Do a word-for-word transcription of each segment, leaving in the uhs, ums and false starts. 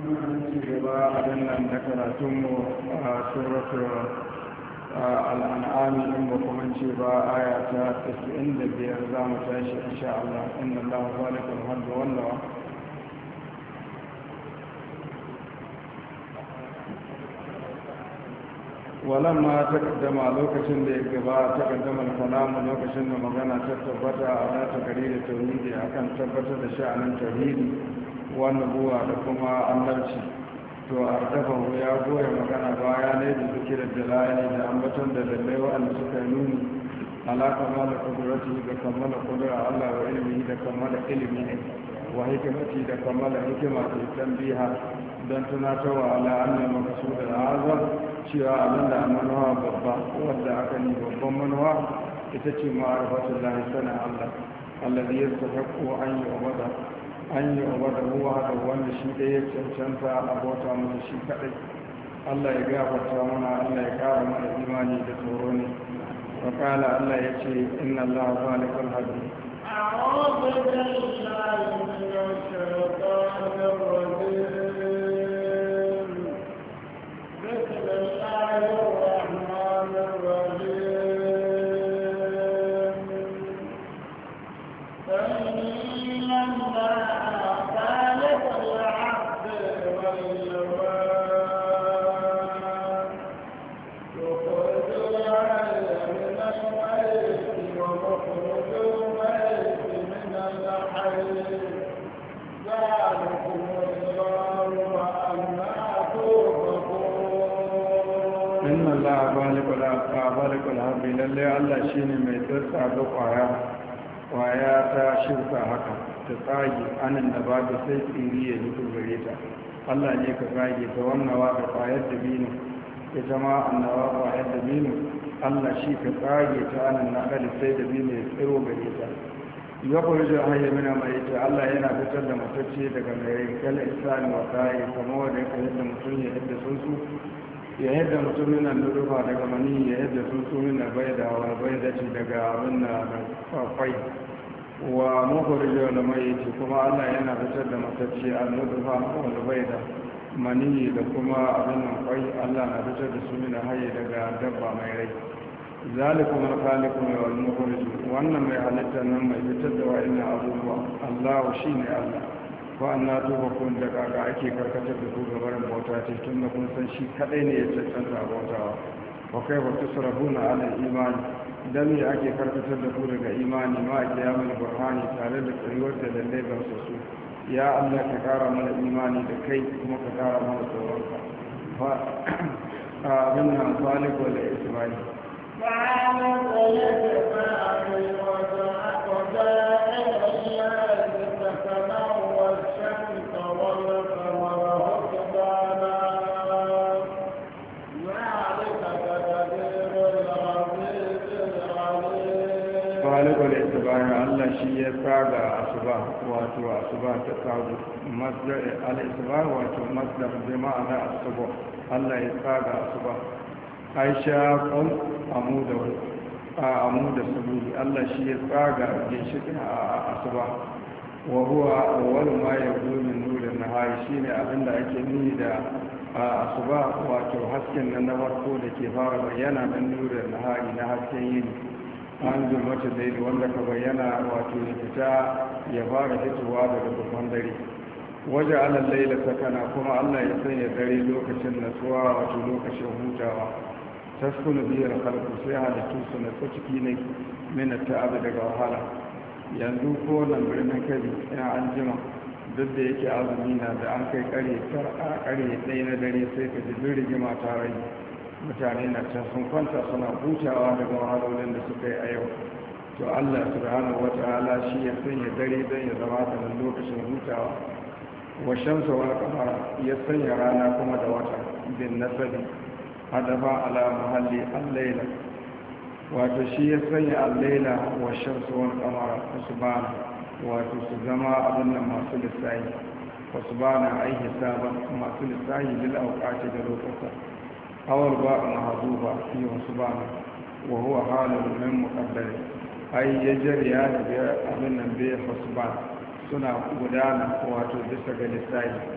ci gaba a nan da karatunmu a suratul al'an'ami in ba kuma ce ba aya ta tasa'in da biyar za mu tashi insha Allah inna Allah zalikul hadda wallawa walamma ta kaddama lokacin da ya gaba ta kaddama kalamu lokacin da magana ta tabbata a rata gari da tauhidi akan tabbatar da sha'anin tauhidi wannan buwa da kuma annabci to ardafahu ya goya magana baya ne da zikirar jalali da ambaton da lallai wa'anda suka yi nuni ala kamala kudurati da kammala kudura Allah wa ilimi da kammala ilimi ne wa hikimati da kammala hikima da tambiha don tunatarwa ala annal maqsud al-azam cewa abin da manuwa babba wadda aka yi babban manuwa ita ce ma'arifatun lahi sana Allah allazi yastahiqu an yu'bada an yu'bada huwa da wanda shi ɗaya cancanta a bauta masa shi kaɗai. Allah ya gafarta mana, Allah ya ƙara mana imani da tsoro ne. wa qala Allah ya ce inna Allah zalikul hadi a'udhu billahi minash shaitanir rajim lallai Allah shi ne mai tsatsa ga kwaya kwaya ta shirka haka ta tsage anan da babu sai tsiri ya hito gare ta Allah ne ka tsage ta wannawa da kwayar dabino ita ma annawa kwayar dabino Allah shi ka tsage ta anan na kada sai dabino ya tsiro gare ta ya kurje hayya mina mai ta Allah yana fitar da matacce daga mai kala isani wa kai kamar wanda ya kai da mutum ya yadda sun su ya yadda mutumin nan nurufa daga mani ya yadda tsuntsumin na bai da wa bai da ci daga abin na kwai wa makwarijo da mai ce kuma Allah yana fitar da matacce a nurufa wanda bai da mani da kuma abin nan kwai Allah na fitar da su mina haye daga dabba mai rai zalikum al-khaliqu wal mukhrij wannan mai halitta nan mai fitar da wa'annan abubuwa Allah shine Allah ko an na tuba kun da kaga ake karkatar da ku gabarin bauta ce tun da kun san shi kadai ne ya cancanta a bautawa wa kai ba ta sarabuna ala imani dan ne ake karkatar da ku daga imani ma a kiyamul burhani tare da tsayuwar da lallai ban su ya Allah ka kara mana imani da kai kuma ka kara mana tsoronka fa abin nan falik wal ismani fa'ala wal ismani wa ta'aqada Allah shi ya tsaga asuba wato asuba ta tsago masdar al-isba wato masdar jama'a na asuba Allah ya tsaga asuba Aisha kun amuda a amuda sabili Allah shi ya tsaga ginshikin a asuba wa huwa awwal ma yabdu min nurin nahari shine abinda ake nuni da asuba wato hasken nan na farko da ke fara bayyana dan nurin nahari na hasken yini an zulmata daidai wanda ka bayyana wato ya fita ya fara fitowa daga babban dare waje alal laila sakana kuma Allah ya sanya dare lokacin natsuwa wato lokacin hutawa taskunu biyar khalqu sai halittu su na ciki ne min ta'ab daga wahala yanzu ko nan birnin kabi ina an jima duk da yake azumi na da an kai kare tar a kare ɗaya na dare sai ka ji rigima ta rai mutane na can sun kwanta suna hutawa daga wahalolin da suka yi a yau to Allah subhanahu wata'ala shi ya sanya dare don ya zama ta nan lokacin hutawa wa shamsa wal qamara ya sanya rana kuma da wata bin nasabi hadafa ala mahalli al-layla wato shi ya sanya al-layla wa shamsa wal qamara subhana wato su zama abin nan masu lissahi wa subhana ai hisaban masu lissahi bil awqati da lokuta awal ba mahdufa fi subhana wa huwa halun min muqaddar ai ya jariya da abin nan bai hasban suna gudana wato bisa ga lissahi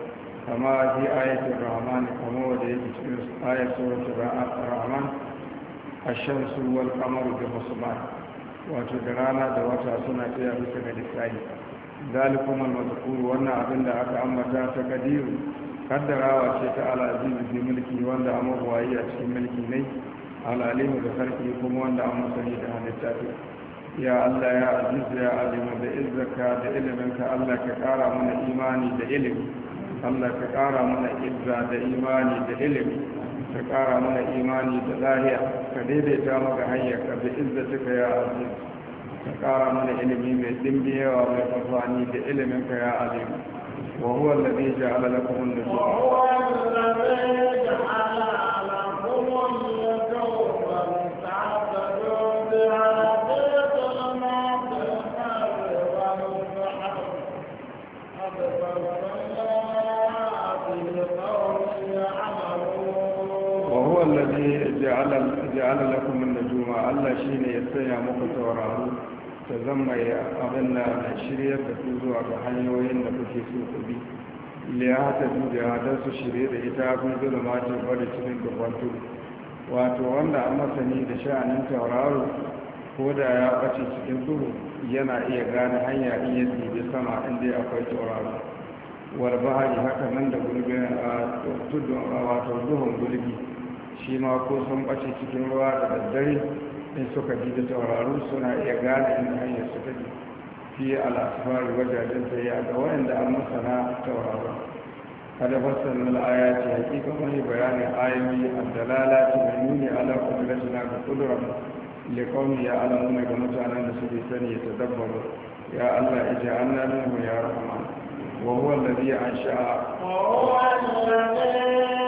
kama fi ayatul rahman kama wanda yake cikin ayatul rahman ash-shamsu wal qamaru bi husban wato da rana da wata suna tsaya bisa ga lissafi zalikum al-mazkur wannan abin da aka ambata ta kadiru kaddarawa ce ta al-aziz bi mulki wanda amma wayi a cikin mulki ne al-alim da sarki kuma wanda amma sani da halitta ya Allah ya aziz ya alim da izzaka da iliminka Allah ka kara mana imani da ilimi Allah ka kara mana izza da imani da ilimi ka kara mana imani da lahiya ka daidaita maka hanyar ka bi izzatika ya aziz ka kara mana ilimi mai dimbi yawa mai amfani da iliminka ya alim wa huwa alladhi ja'ala lakum an-nujum wa huwa alladhi ja'ala lakum an-nujum ta'tadun biha وهو الذي جعل جعل لكم النجوم الله شيء يسيا muku tauraro ta zama ya abinda na shirya da su zuwa ga hanyoyin da kuke so ku bi liya ta duba da su shirye da ita kun zuwa mata bada cikin gabantu wato wanda an masani da sha'anin tauraro ko da ya bace cikin duhu yana iya gane hanya in ya tsibi sama inda akwai tauraro warbahari haka nan da gulbin a tudun wato duhun gulbi shi ma ko sun ɓace cikin ruwa da daddare in suka ji da tauraru suna iya gane inda hanyar su take fi al'asfari wajajen ta yi ga wayanda an masana tauraru kada fassar al'aya ce hakika wani bayanin ayoyi a dalala ce mai nuni ala kudratina ga kudurar likauni ya alamu ga mutanen da suke sani ya tadabbaru ya allah ija an na minhu ya rahman وهو الذي أنشأ وهو الذي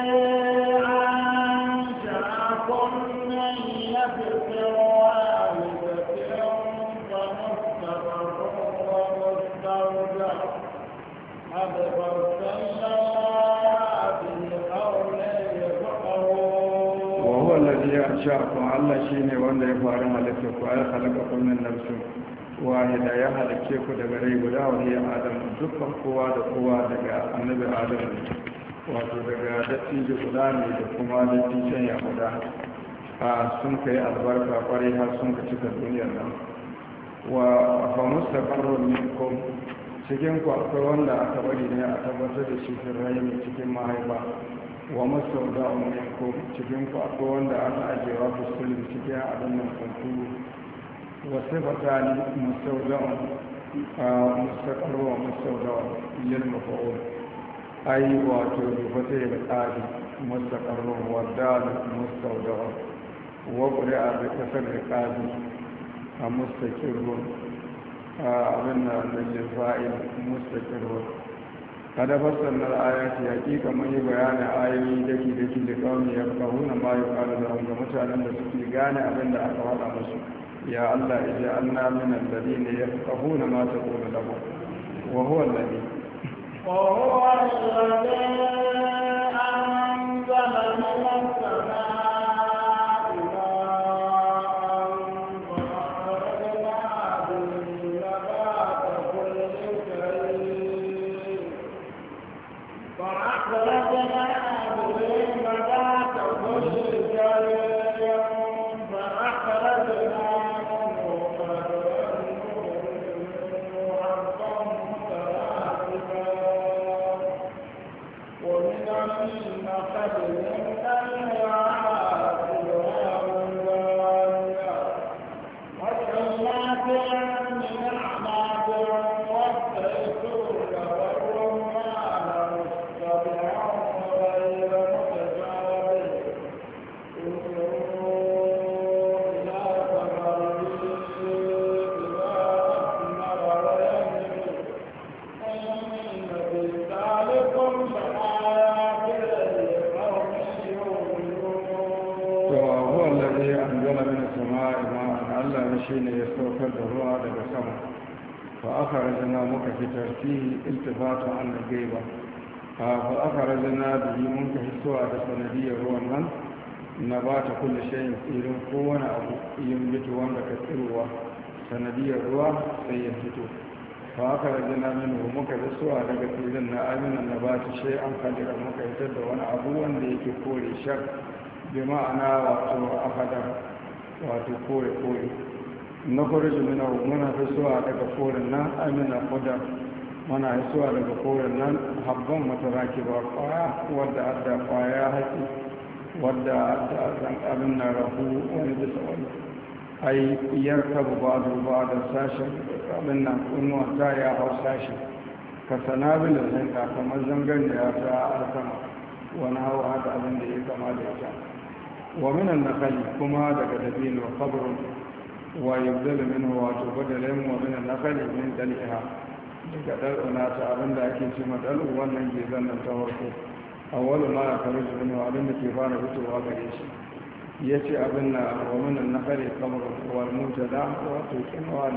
أنشأكم من نفس واحدة فمستقر ومستودع قد فصلنا في قول يفقهون وهو الذي أنشأكم الله شيني وأن يفعل لكم خلقكم من نفس wahida ya halicce ku daga rai guda wani adam dukkan kowa da kowa daga annabi adam wato daga dattijo guda ne da kuma dattijon ya guda a sun kai albarka kwarai har sun ka cika duniyar nan wa fa mustaqarrun minkum cikin ku akwai wanda aka bari ne a tabbatar da shi firrai cikin mahaifa wa mustawda'un minkum cikin ku akwai wanda aka ajewa fusulin cikin abin nan kunkuru وصفتان مستودع مستقر ومستودع للمفعول أي واتو بفتح الآل مستقر والدال مستودع وقرأ بكسر الآل مستقر أبنى للفائل مستقر kada fassarna ayati hakika mun yi bayani ayoyi daki daki da kawai ya fahuna ma ya fara da ga mutanen da suke gane abin da aka faɗa musu ya Allah ij'alna min alladhina yafqahuna ma taqulu lahum wa huwa alladhi wa huwa alladhi anzala min as-samaa'i فأخرجنا مكفتر فيه التفات عن الغيبة فأخرجنا به منكفتوا على سندية روان نبات كل شيء في قوة أبو ينبت وانك تروى سندية روى سينبتو fa haka da jina minu muka fi suwa daga filin na aminan na ba ta shai an kadira muka fitar da wani abu wanda yake kore shak bi ma'ana wato akadar wato kore kore na kurji mina muna fi suwa daga koren nan amina kudar muna fi suwa daga koren nan habban mataraki ba kwaya wadda adda kwaya haƙi wadda adda zan abin na rahu wani bisa wani ai yarka ba ba da sashen abin nan kunnuwa ta ya hau sashen ka sanabil da zanka kamar zangan da ya ta alkama wani hau haka abin da ya kama da ita wa minan nakali kuma daga dabino kabrun wa yabdalu minhu wato badalin wa minan nakali min dal'iha daga dal'una ta abin da ake ce dal'u wannan ke zannan ta farko awwalu ma ya faru minhu abin da ke fara fitowa gare shi ya ce abin na waminan na kare kamar wal mutada wato kinwal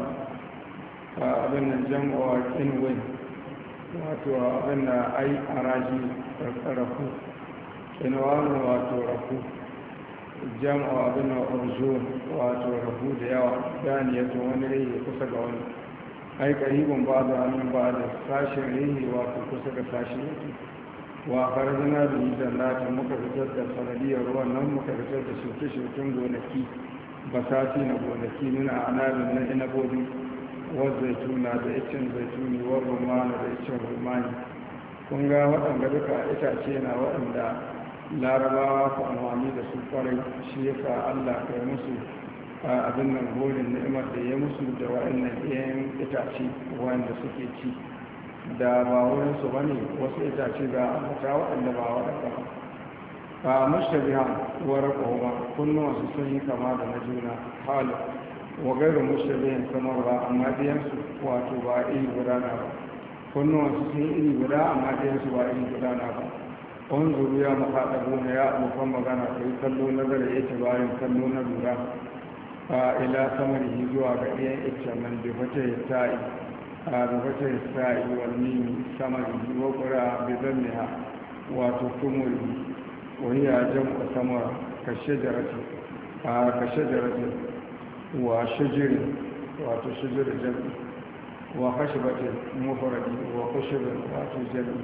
abin nan jam'uwa kinwin wato abin na ai araji rafu kinwal wato rafu jam'uwa abin na urzun wato rafu da yawa gani ya wani rai kusa ga wani ai karibin ba da hannun ba da sashen rai wato kusa ga sashen yake wa farajina da yi zannata muka fitar da sanadiyar ruwan nan muka fitar da shuke-shuken gonaki basati na gonaki nuna anabin na inabobi wa zaituna da icin zaituni wa rumana da icin rumani kun ga waɗanda duka itace na waɗanda larabawa ku amfani da su kwarai shi yasa allah ka yi musu abin nan gorin ni'imar da ya musu da waɗannan ɗayan itace wanda suke ci da ba wurinsu ba ne wasu itace da ambata waɗanda ba waɗanda ba a mashtabihan wara ƙoma kunnuwansu sun yi kama da na juna halin wa gairu mashtabihan kamar ba amma ɗiyansu wato ba iri gudana ba kunnuwansu sun yi iri guda amma ɗiyansu ba iri gudana ba wani zuru ya mafaɗa gona ya abokan magana ka yi kallo nazara ya ce bayan kallo na lura a ila samari zuwa ga ɗiyan ita nan da fata ya ta'i بفتح الساء والميم ثمره وقرأ بذمها وتكمله وهي جمع ثمرة كالشجرة كشجرة وشجر وتشجر جمع وخشبة مفرد وخشب وتجمع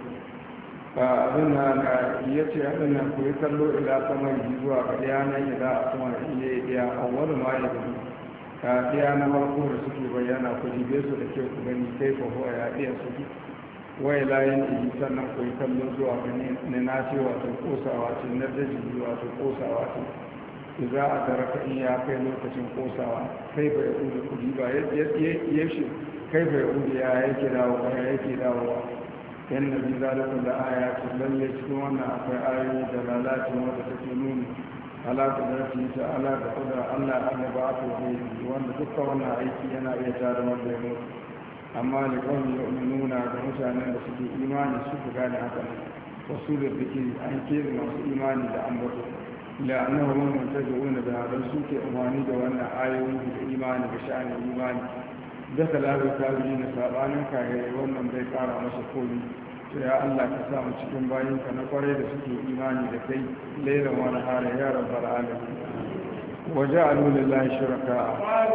فأظنها يتي أظنها كيكلوا إلى ثمره وقيانا إلى ثمره إلى أول ما يبدو ka ɗaya na farko da suke bayyana ku jibe su da kyau ku gani kai ko ho ya ɗaya suke wai layin iji sannan ku yi kallo zuwa gani na nace wato kosawa ce na daji wato kosawa ce za a taraka in ya kai lokacin kosawa kai fa ya ƙudu kudi ba ya shi kai fa ya ƙudu ya yake dawowa ya yake dawowa yan nabi zalika da aya ce lalle cikin wannan akwai ayoyi da lalacin wanda take nuni alaƙa da rafi ta alaƙa da kudura allah an ba a tobe wanda dukkan wannan aiki yana iya tare wanda ya mutu amma da kawai ya nuna ga mutanen da suke imani su ku gane haka wasu da suke an kere masu imani da an batu la'annahu man muntaji'una da hadan suke amfani da wannan ayoyi da imani da sha'anin imani da kalabi tabi'i na sabanin kayayyai wannan bai kara masa komi to ya Allah ka sa mu cikin bayinka na kwarai da suke imani da kai lailan wani hara ya rabbal alamin وجعلوا لله شركاء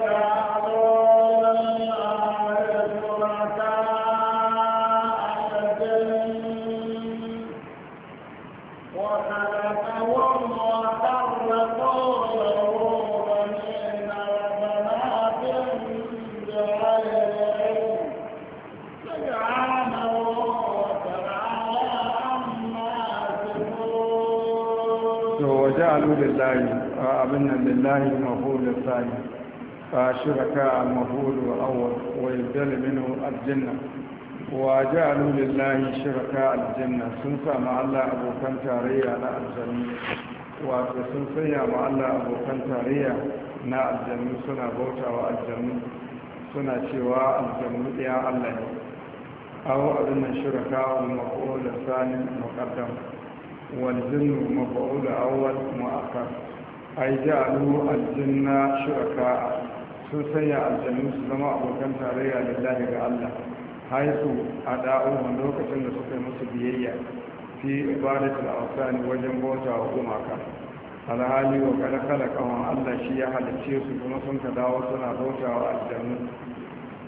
وجعلوا لله أبنا لله المفعول الثاني فشركاء المفعول الأول ويبدل منه الجنة وجعلوا لله شركاء الجنة سنسى مع الله أبو كان تاريا نا الجنة وسنسى مع الله أبو كان تاريا نا الجنة سنة بوتا والجنة سنة شواء الجنة يا الله أو أبنا شركاء المفعول الثاني مقدم والجن مفعول أول مؤخر أي جعلوا الجن شركاء سوسيا الجن سلما أبو كان تاريا لله الله حيث أداؤه لوكة لسكة مسبيية في عبادة الأوثان وجن بوتا وقماك على هالي وقد خلقهم الله شيئا لتشيس كما سنك داوتنا بوتا والجن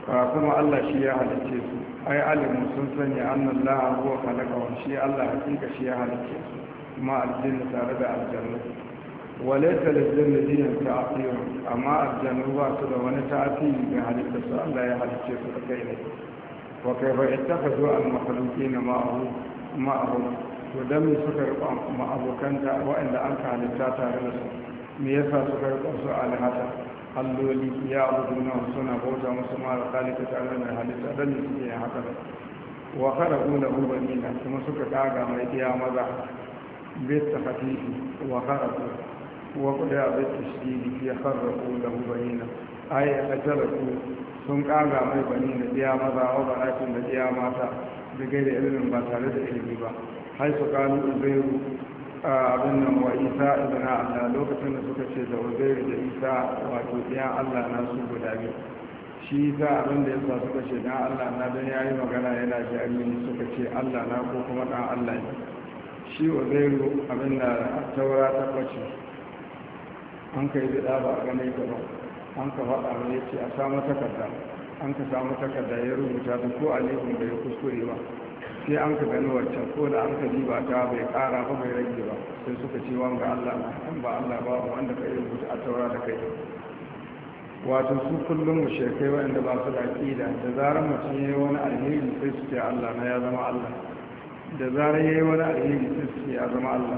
kuma Allah shi ya halicce su ai alimu sun sanya annan la'a huwa khalaqahum shi Allah hakika shi ya halicce su kuma aljanna tare da aljanna walaysa lil ladina ta'thirun amma aljanna ba su da wani ta'thiri ga halitta su Allah ya halicce su da kai ne wa kayfa ittakhadhu al makhluqina ma'ahu ma'ahu to dan me suka riƙa ma abokanta waɗanda an ka halitta tare da su me yasa suka riƙa su alhata alloli ya abudu na suna bauta musu mara kalita tare da halitta don ne suke yin haka wa kada kula ubanina kuma suka kaga mai iya maza bai ta hatifi wa kada ku wa kuda ya bai tashiri ya karra kula ubanina ai a ku sun kaga mai bani da iya maza wa banakin da iya mata da gaida ilimin ba tare da ilimi ba hai su kanu uzairu abin nan wa isa ibn allah lokacin da suka ce da uzairu da isa wato ɗiyan allah na su guda biyu shi isa abin da yasa suka ce ɗan allah na don ya yi magana yana jariri suka ce allah na ko kuma ɗan allah ne shi uzairu abin da taura ta kwace an ka yi bida ba a ganai gaba an ka faɗa mai ya ce a samu takarda an ka samu takarda ya rubuta ta ko alifin bai kuskure ba sai an ka gani waccan ko da an ka diba ta bai kara ba bai rage ba sai suka ce wanga Allah an ba Allah ba wanda ka yi rubuta a taura da kai wato su kullum mushrikai wanda ba su da aqida da zarar mutum yayi wani alheri sai su ce Allah na ya zama Allah da zarar yayi wani alheri sai su ce ya zama Allah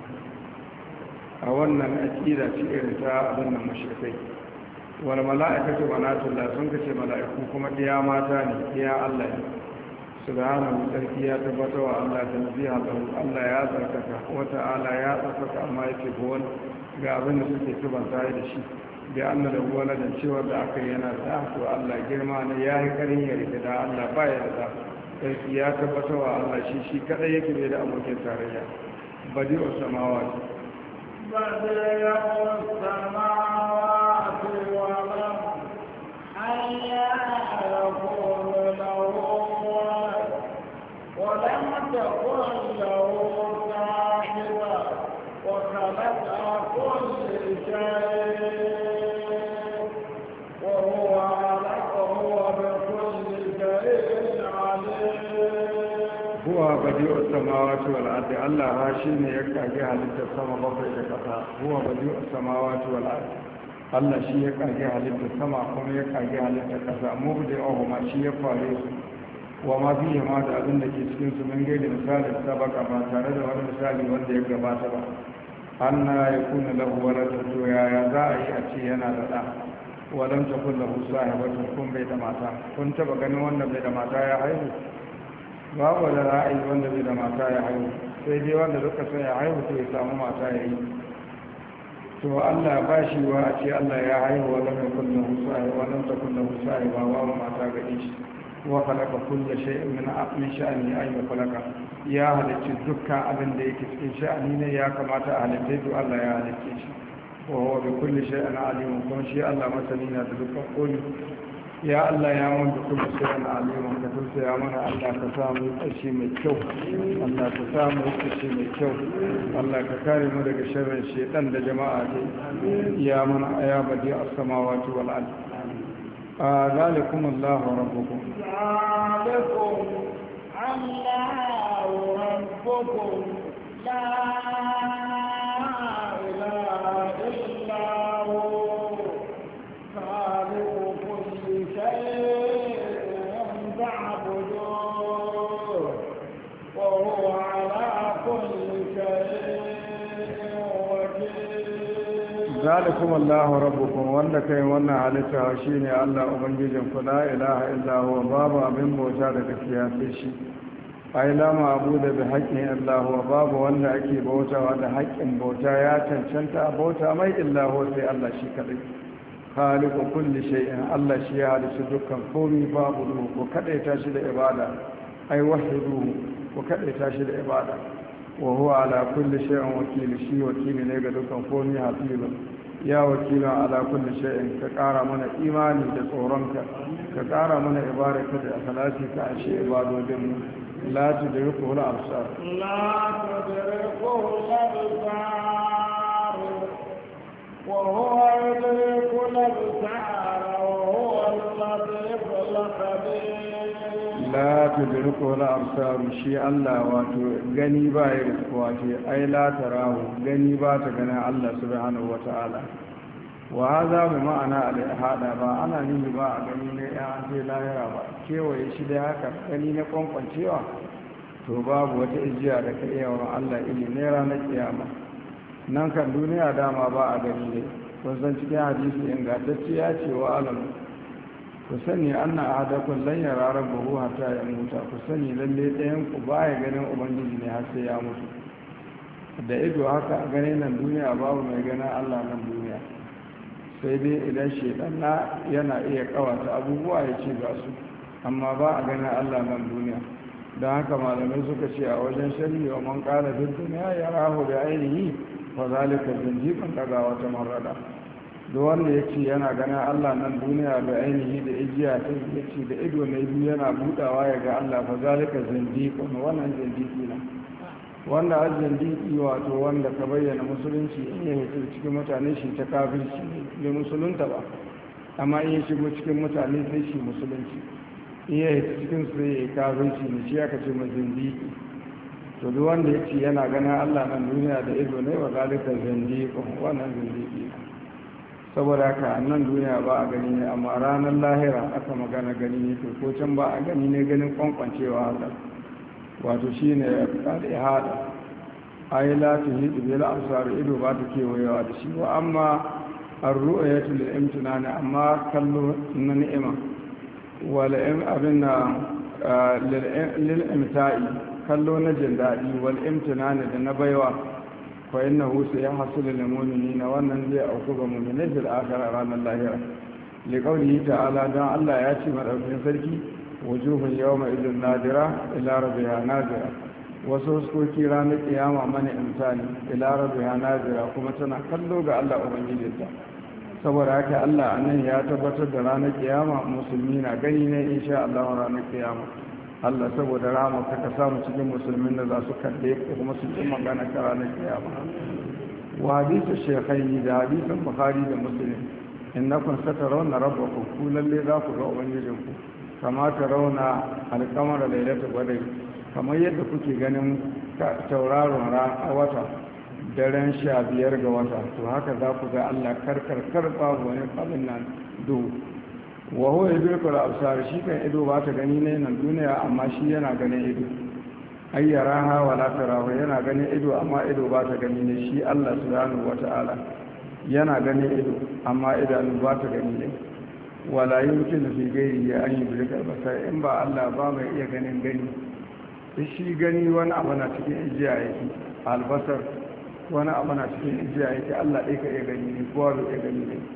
a wannan aqida ce irin ta abin nan mushrikai wal mala'ikatu banatullah sun kace mala'iku kuma diya mata ne diya Allah ne subhanahu sarki ya tabbata wa Allah tanziha lahu Allah ya tsarkaka wa ta'ala ya tsarkaka amma yake gowon ga abin da suke tubanta da shi da Allah da wala da cewa da aka yana da to Allah girma ne ya yi karin ya rike da Allah ba ya da sarki ya tabbata wa Allah shi shi kadai yake bai da abokin tarayya badi'us samawati badi'us samawati wal ardi hayya yaqulu lahu ولم تكن له صاحبة وخلق كل شيء وهو علقه بكل شيء عليم هو بديع السماوات والأرض الله هاشين يكاكي حلت السماء بطيء كتا هو بديع السماوات والأرض Allah shi ya kage halittar sama kuma ya kage halittar ƙasa mubdi'uhuma shi ya fare su wa ma fiye ma da abin da ke cikin su mun gaida misalin sabaka ba tare da wani misali wanda ya gabata ba an na ya kuna lahu waladun to yaya za a yi a ce yana da ɗa wadan ta kun lahu sahibatun kun bai da mata kun taba ganin wanda bai da mata ya haihu babu da ra'ayi wanda bai da mata ya haihu sai dai wanda duka sai ya haihu to ya samu mata ya yi to Allah ba shi wa a ce Allah ya haihu wadan ta kun lahu sahibatun wadan ta kun lahu sahibatun babu mata ga shi وخلق كل شيء من من شأنه أن يخلق يا هل الدكا أبن ديك في شأنه يا كما تعلمت الله يا هل وهو بكل شيء عليم كل شيء الله مثلنا تدكا قول يا الله يا من بكل شيء عليم كتبت يا من الله تسامي الشيء من الشوك الله تسامي الشيء من الشوك الله ككارم لك شر الشيطان لجماعة يا من يا بديع السماوات والأرض آه ذلكم الله ربكم ذلكم الله ربكم لا إله إلا هو خالق كل شيء تعبدوه وهو على كل شيء وكيل ذلكم الله ربكم wanda kai wannan halitta shine Allah ubangijin ku la ilaha illa huwa babu abin bauta da gaskiya sai shi ai la ma'budu bi haqqin illa huwa babu wanda ake bautawa da haƙƙin bauta ya cancanta bauta mai illa huwa sai Allah shi kadai khaliqu kulli shay'in Allah shi ya halitta dukkan komai babu ruhu ko kadaita shi da ibada ai wahidu ko kadaita shi da ibada wa huwa ala kulli shay'in wakil shi wakili ne ga dukkan komai hafizu ya wakila ala kulli shay'in ka kara mana imani da tsoronka ka kara mana ibaraka da akhlasi ka ashe ibadodin mu la tudriku al absar la tudriku al absar wa huwa yudriku al absar wa huwa al latif al la tudriku al-absar shi Allah wato gani ba ya riskuwa ce ai la tarahu gani ba ta ganin Allah subhanahu wata'ala wa hadha bi ma'ana al-ihada ba ana nuni ba a gani ne ya ce lahira ba kewaye shi da haka gani na kwankwancewa to babu wata ijiya da ka iya wa Allah ili ne ranar kiyama nan kan duniya dama ba a gani ne kun san cikin hadisi ingantacce ya ce wa alam ku sani anna ahadakum lan yara rabbahu hatta ya muta ku sani lalle ɗayan ku baya ganin ubangiji ne har sai ya mutu da ido haka a gane nan duniya babu mai ganin Allah nan duniya sai dai idan shedan na yana iya kawata abubuwa ya ce ga su amma ba a ganin Allah nan duniya don haka malamai suka ce a wajen shari'a wa man kala fi duniya ya rahu da ainihi fa zalika zindiqan daga wata marrada duk wanda ya ce yana ganin Allah nan duniya da ainihi da ijiya ta ya ce da ido na biyu yana budawa ya ga Allah fa zalika zindiqan wannan zindiki na wanda a zindiki wato wanda ka bayyana musulunci in ya hito cikin mutane shi ta kafirci ne musulunta ba amma in ya shigo cikin mutane sai shi musulunci iya yi cikin su ya yi kafirci ne shi aka ce mai zindiki to duk wanda ya ce yana ganin Allah nan duniya da ido ne wa zalika zindiki wannan zindiki saboda haka nan duniya ba a gani ne amma ranar lahira aka magana gani ne to ko can ba a gani ne ganin kwankwancewa haka wato shi ne kada ya hada ayi la tuhidu bil absar ido ba ta kewayewa da shi wa amma ar-ru'yatu lil imtinani amma kallo na ni'ima wal'im abin na lil'imta'i kallo na jin daɗi wal'imtinani da na baiwa fa inna husa ya hasu da limomini na wannan zai auku ga mummune fil akara ranar lahira liƙauni ta'ala don Allah ya ce maɗaukin sarki wujuhun yau mai izin nadira ila rabiha nadira wasu huskoki ranar kiyama mana imtani ila rabiha nadira kuma tana kallo ga Allah ubangijinta saboda haka Allah nan ya tabbatar da ranar kiyama musulmi na gani ne insha Allah ranar kiyama Allah saboda rama ka samu cikin musulmin da za su kalle ko kuma su yi magana ka ranar kiyama wa hadithu shaykhaini da hadithan bukhari da muslim innakum satarawna rabbakum ku lalle za ku ga ubangijinku kama tarawna al-qamara lailatul qadr kamar yadda kuke ganin tauraron ran wata daren sha biyar ga wata to haka za ku ga Allah karkarkar babu wani abin nan duhu wa huwa yudrikul absar shi kan ido ba ta gani ne nan duniya amma shi yana ganin ido ayyaraha wala tarahu yana ganin ido amma ido ba ta gani ne shi Allah subhanahu wata'ala yana ganin ido amma idanu ba ta gani ne wala yumkin fi ghairi an yudrikul basar in ba Allah ba mai iya ganin gani shi gani wani abu na cikin ijiya yake albasar wani abu na cikin ijiya yake Allah ɗai ka iya gani ne kowa da iya gani ne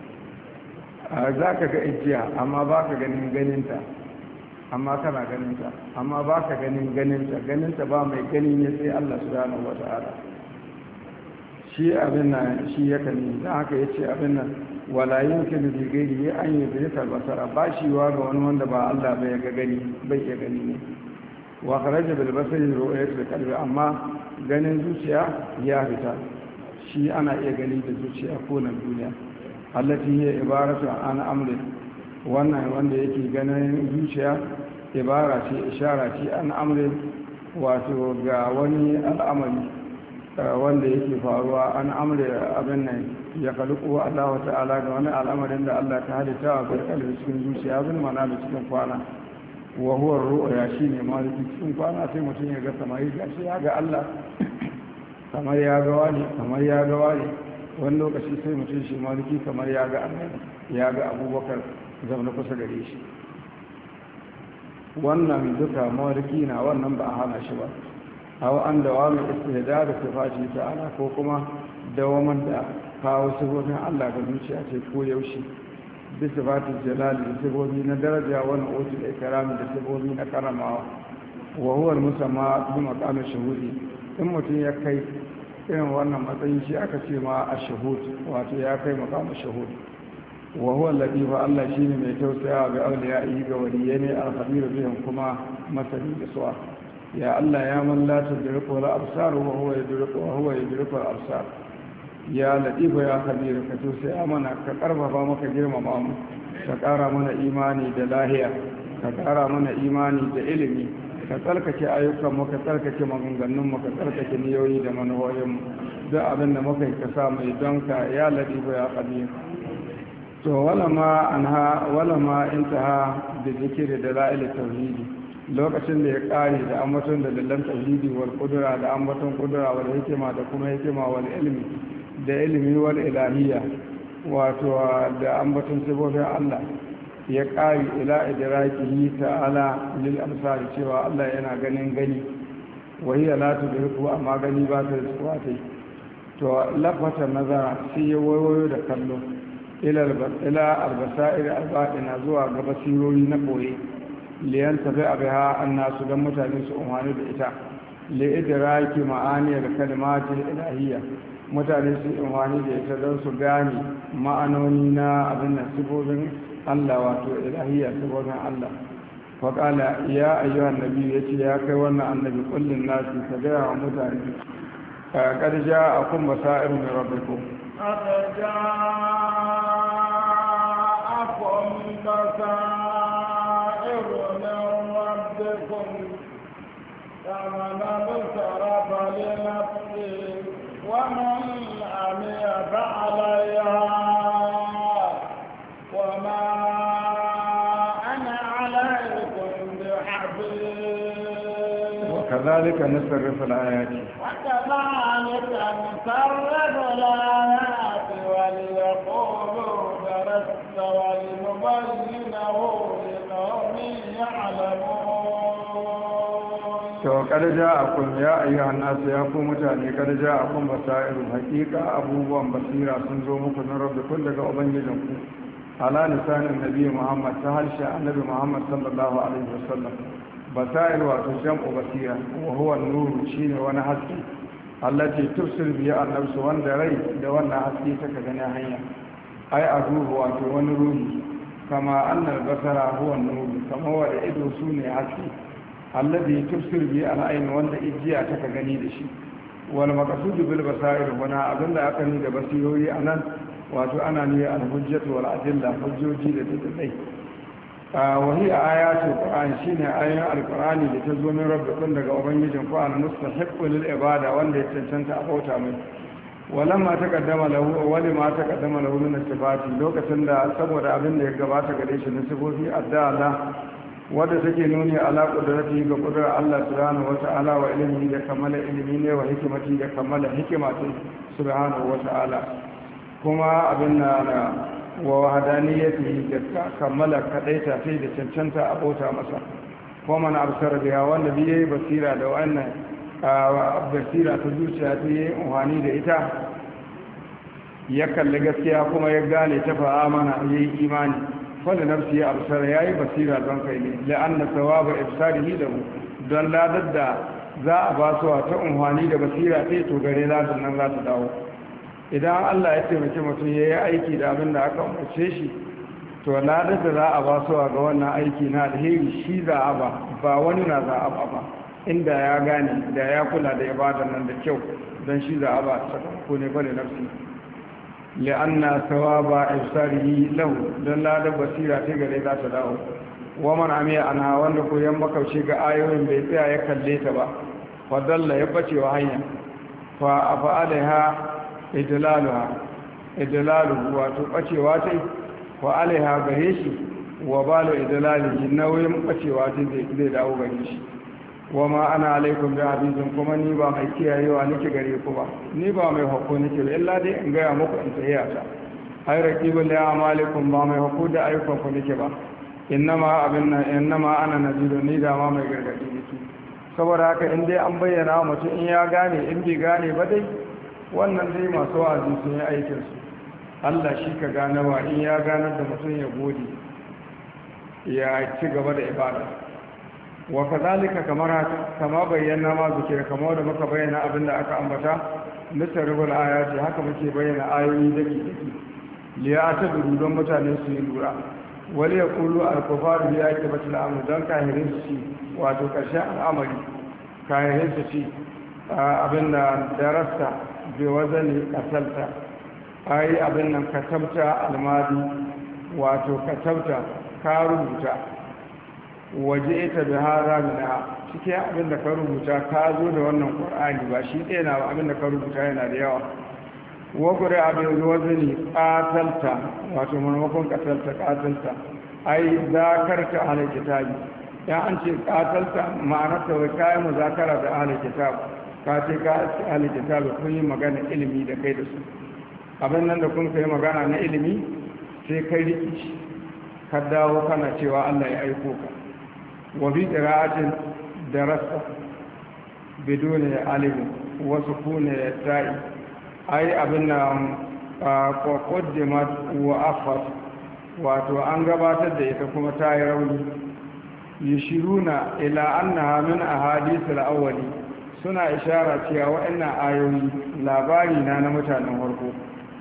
za ka ga ijiya amma ba ka ganin ganinta amma kana ganinta amma ba ka ganin ganinta ganinta ba mai gani ne sai Allah subhanahu wa ta'ala shi abin nan shi ya kani don haka ya ce abin nan wala yumkin bi ghairi ya an yudrika basara ba shi wa ga wani wanda ba Allah bai ga gani bai iya gani ne wa kharaja bil basari ru'yatul qalbi amma ganin zuciya ya fita shi ana iya gani da zuciya ko nan duniya allati hiya ibaratu an amri wannan wanda yake ganin zuciya ibara ce ishara ce an amri wato ga wani al'amari wanda yake faruwa an amri abin nan ya kaluku Allah ta'ala ga wani al'amarin da Allah ta halitta a kalbi cikin zuciya bin mana da cikin kwana wa huwa ru'ya shine maliki cikin kwana sai mutum ya ga samari gashi ya ga Allah kamar ya ga wani kamar ya ga wani wani lokaci sai mutum shi maliki kamar ya ga annabi ya ga abubakar zaune kusa gare shi wannan duka maliki na wannan ba a hana shi ba hawa an dawa mai istihda da sifaci ta'ala ko kuma dawaman da kawo sifofin Allah ga zuciya ce ko yaushe bisifatin jalali da sifofi na daraja wani otu da ikarami da sifofi na karamawa wa huwa musamma bi maqamin shuhudi in mutum ya kai irin wannan matsayin shi aka ce ma a shahud wato ya kai maqamin shuhud wa huwa al-latif Allah shine mai tausayawa ga awliya'i ga waliyai ne al-khabir bihim kuma masani da suwa ya Allah ya man la tudriku al-absar wa huwa yudriku wa huwa yudriku al-absar ya latifa ya kabiru ka tausaya mana ka karfafa maka girmama mu ka kara mana imani da lahiya ka ƙara mana imani da ilimi ka tsarkake ayyukanmu ka tsarkake maganganunmu ka tsarkake niyoyi da manuhoyinmu duk abin da muka yi ka sa mai don ka ya ladifu ya qadir to wala ma anha wala ma intaha bi zikri dalail tauhidi lokacin da ya kare da ambaton da dallan tauhidi wal qudra da ambaton qudra wal hikima da kuma hikima wal ilmi da ilmi wal ilahiyya wato da ambaton sifofin Allah ya kare ila idrakihi ta'ala lil amsal cewa Allah yana ganin gani wa hiya la tudriku amma gani ba ta da tai to lafata nazara sai ya wayo da kallo ila albasair albaɗina zuwa ga basirori na ɓoye liyan tafi abiha annasu don mutane su umarni da ita li'idiraki ma'aniyar kalimatin ilahiyya mutane su umarni da ita don su gane ma'anoni na abin da sifofin Allah wato ilahiyya sifofin Allah faƙala ya ayyuhan nabi ya ce ya kai wannan annabi kullum nasi ka gaya wa mutane قد جاءكم بصائر من ربكم قد جاءكم بصائر من ربكم فمن ابصر فلنفسه ومن عمي فعليها وما أنا عليكم بحفيظ وكذلك نصرف الآيات وكذلك نصرف الآيات وليقولوا درست ولنبينه لقوم يعلمون. to kada ja'akum ya ayyuhan nas ya ku mutane kada ja'akum basairu haqiqa abubuwan basira sun zo muku na rabbikum daga ubangijinku ala lisanin nabi Muhammad ta harshe annabi Muhammad sallallahu alaihi wasallam basair wato jam'u basira wa huwa an-nur shine wani haske allati tufsir bi an-nafs wanda rai da wannan haske take gani hanya ai aruhu wato wani ruhi kama annal basara huwa an-nur kama wa ido sune haske alladhi tufsir bi al-ayn wanda ijiya take gani da shi wal maqsud bil basair wana abinda aka ni da basirori anan wato ana ne al-hujjatu wal adilla hujjoji da dalilai وهي آيات القرآن شين آيات القرآن لتزو من ربكم daga ubangijin ku an mustahiqqu lil ibada wanda ya cancanta a bauta mai walamma taqaddama lahu wali ma taqaddama lahu min sifati lokacin da saboda abin da ya gabata gare shi na sifofi addala wanda take nuni ala qudrati ga qudrar Allah subhanahu wata'ala wa ilmihi da kamala ilmi ne wa hikmati da kamala hikmati subhanahu wata'ala kuma abin na wa wahadaniyati da kammala kadaita sai da cancanta abota masa ko man absar biya wanda biye basira da wannan basira ta zuciya ta yi uhani da ita ya kalli gaskiya kuma ya gane ta fa amana yayi imani wanda nafsi ya absar yayi basira don kai ne la'anna thawaba ibsarihi lahu don ladar da za a ba su ta uhani da basira sai to gare ladan nan za ta dawo idan Allah ya taimaki mutum ya yi aiki da abin da aka umarce shi to ladar da za a ba su ga wannan aiki na alheri shi za a ba ba wani na za a ba ba inda ya gane da ya kula da ibadan nan da kyau don shi za a ba sakamako ne bane nafsi li'anna thawaba ibsarihi lahu don ladar basira ta gare za ta dawo wa man amiya ana wanda ko yan makauci ga ayoyin bai tsaya ya kalle ta ba fa dalla ya bace wa hanya fa afa'alaha idlaluha idlaluhu wato bacewa tai wa alaiha gare shi wa balu idlalihi nauyin bacewa tai zai dawo gare shi wa ma ana alaikum bi hafizin kuma ni ba mai kiyayewa nake gare ku ba ni ba mai hukku nake ba illa dai in gaya muku in tahiya ta ai raqibul li amalikum ba mai hukku da ayyukan ku nake ba innama abinna innama ana naziru ni da ma mai gargadi nake saboda haka in dai an bayyana mutum in ya gane in bai gane ba dai wannan dai masu wa'azi sun yi aikinsu Allah shi ka ganawa in ya ganar da mutum ya gode ya ci gaba da ibada wa kazalika kamar haka kama bayyana ma zikira kamar da muka bayyana abin da aka ambata misarrifin ayati haka muke bayyana ayoyi daki daki liya ta duru don mutane su yi lura wali ya kulu alkufaru ya ke bacin al'amur don kahirin su ci wato ƙarshen al'amari kahirin su ci abin da darasta bai wazani kasalta ai abin nan katabta almadi wato katabta ka rubuta waje ita bi hara mina cikin abin da ka rubuta ka zo da wannan qur'ani ba shi ɗaya na abin da ka rubuta yana da yawa wa qura abin wazini qatalta wato maimakon qatalta qatalta ai zakarta ahlul kitabi ya an ce qatalta ma'anar ta wai kai muzakara da ahlul kitab ka ce ka ahlul kitab kun yi magana ilimi da kai da su abin nan da kun kai magana na ilimi sai kai rikici ka dawo kana cewa Allah ya aiko ka wa bi qira'atin darasa bidun alif wa sukun ta'i ai abin nan ko qaddimat wa afat wato an gabatar da ita kuma ta yi rauni yashiruna ila annaha min ahadith al-awwali suna ishara cewa waɗannan ayoyi labari na na mutanen farko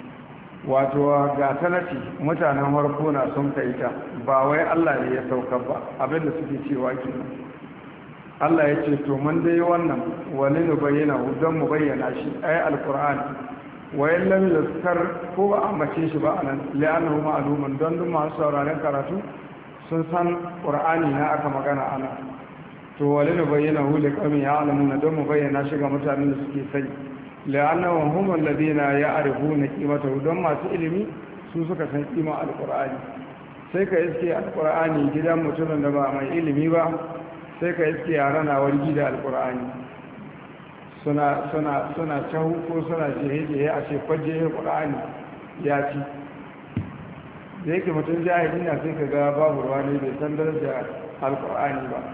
wato ga sanati mutanen farko na sun kai ta ba wai Allah ne ya saukar ba abinda suke cewa kenan Allah ya ce to mun dai wannan wani ne bayyana don mu bayyana shi ai alqur'ani wa in lam yuzkar ko ba ambace shi ba anan li'annahu ma'lumun don duk masu sauraron karatu sun san qur'ani na aka magana ana to wani ne bayyana hu liqamin ya'lamuna don mu bayyana shi ga mutanen da suke sani la'annahum hum alladhina ya'rifuna qimatahu don masu ilimi su suka san kima alqur'ani sai ka iske alqur'ani gidan mutumin da ba mai ilimi ba sai ka iske yara na wargi da alqur'ani suna suna suna tahu ko suna jehe-jehe a ce kwaje alqur'ani ya ci da yake mutum jahili na sai ka ga babu ruwa ne bai san daraja alqur'ani ba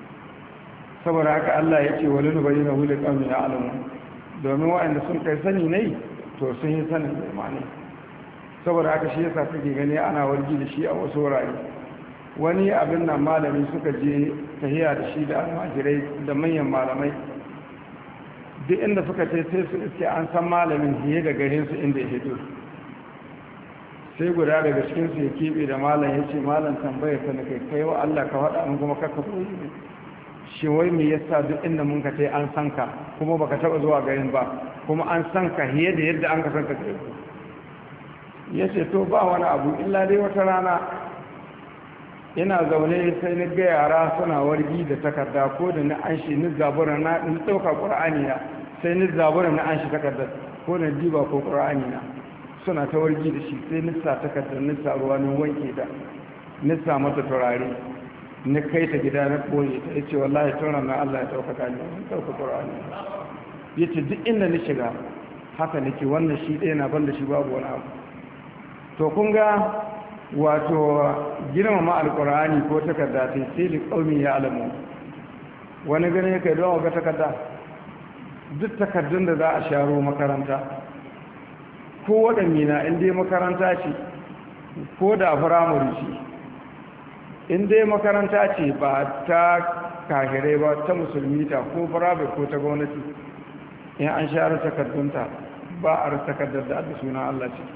saboda haka Allah ya ce walinu bayyana hu liqamin ya'lamun domin waɗanda sun kai sani ne to sun yi sanin imani saboda haka shi yasa suke gani ana wargi da shi a wasu wurare wani abin nan malami suka je tahiya da shi da almajirai da manyan malamai duk inda suka ce sai su iske an san malamin fiye da garin su inda ya hito sai guda daga cikin su ya keɓe da malam ya ce malam tambayar ta na kai kai wa Allah ka faɗa min kuma kakka koyi ne shi wai me yasa duk inda mun ka tai an san ka kuma baka taba zuwa garin ba kuma an san ka hiye da yadda an ka san ka kai yace to ba wani abu illa dai wata rana ina zaune sai ni ga yara suna wargi da takarda ko da ni an shi ni zabura na ni dauka qur'ani na sai ni zabura na an shi takardar ko na diba ko qur'ani na suna ta wargi da shi sai ni sa takardar ni sa ruwa ni wanke da ni sa mata turare na kai ta gida na koye ta yace wallahi tun ranar Allah ya ɗaukaka ne wani ɗauka ƙorani ya ce duk inda ni shiga haka nake wannan shi ɗaya na ban da shi babu wani abu to kun ga wato girmama alƙur'ani ko takarda ta sai da ƙaumi ya alamu wani gani ya kai don ga takarda duk takardun da za a sharo makaranta ko waɗanne na inda makaranta ce ko da firamare ce in dai makaranta ce ba ta kahirai ba ta musulmi ta ko farabe ko ta gwamnati in an share takardunta ba a rasa takardar da adda suna Allah ce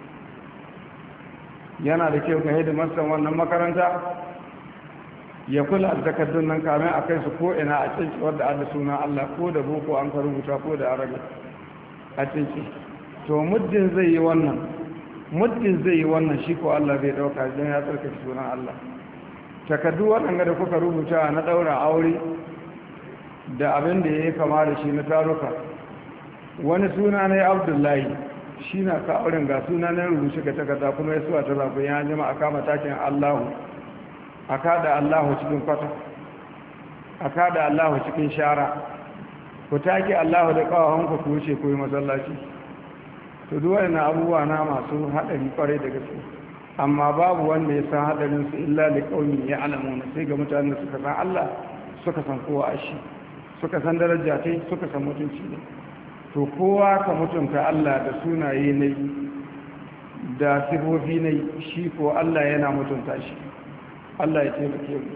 yana da kyau ka hidimarsa wannan makaranta ya kula da takardun nan kamin a kai su ko ina a cinci wadda adda suna Allah ko da boko an ka rubuta ko da arabi a cinci to muddin zai yi wannan muddin zai yi wannan shi ko Allah zai dauka don ya tsarkake sunan Allah takardu waɗanda da kuka rubuta na ɗaura aure da abin da ya yi kama da shi na taruka wani suna na abdullahi shi na ka auren ga suna na rubuce ga takarda kuma ya suwa ta zafi ya jima a kama takin allahu a kada allahu cikin kwata a kada allahu cikin shara ku take allahu da kawahon ku wuce ku yi masallaci to duwai na abubuwa na masu haɗari kwarai da gaske amma babu wanda ya san hadarinsu illa da kauni ya alamuna sai ga mutanen suka san Allah suka san kowa a shi suka san daraja ta suka san mutunci ne to kowa ka mutunta Allah da sunaye ne da sifofi ne shi ko Allah yana mutunta shi Allah ya taimake mu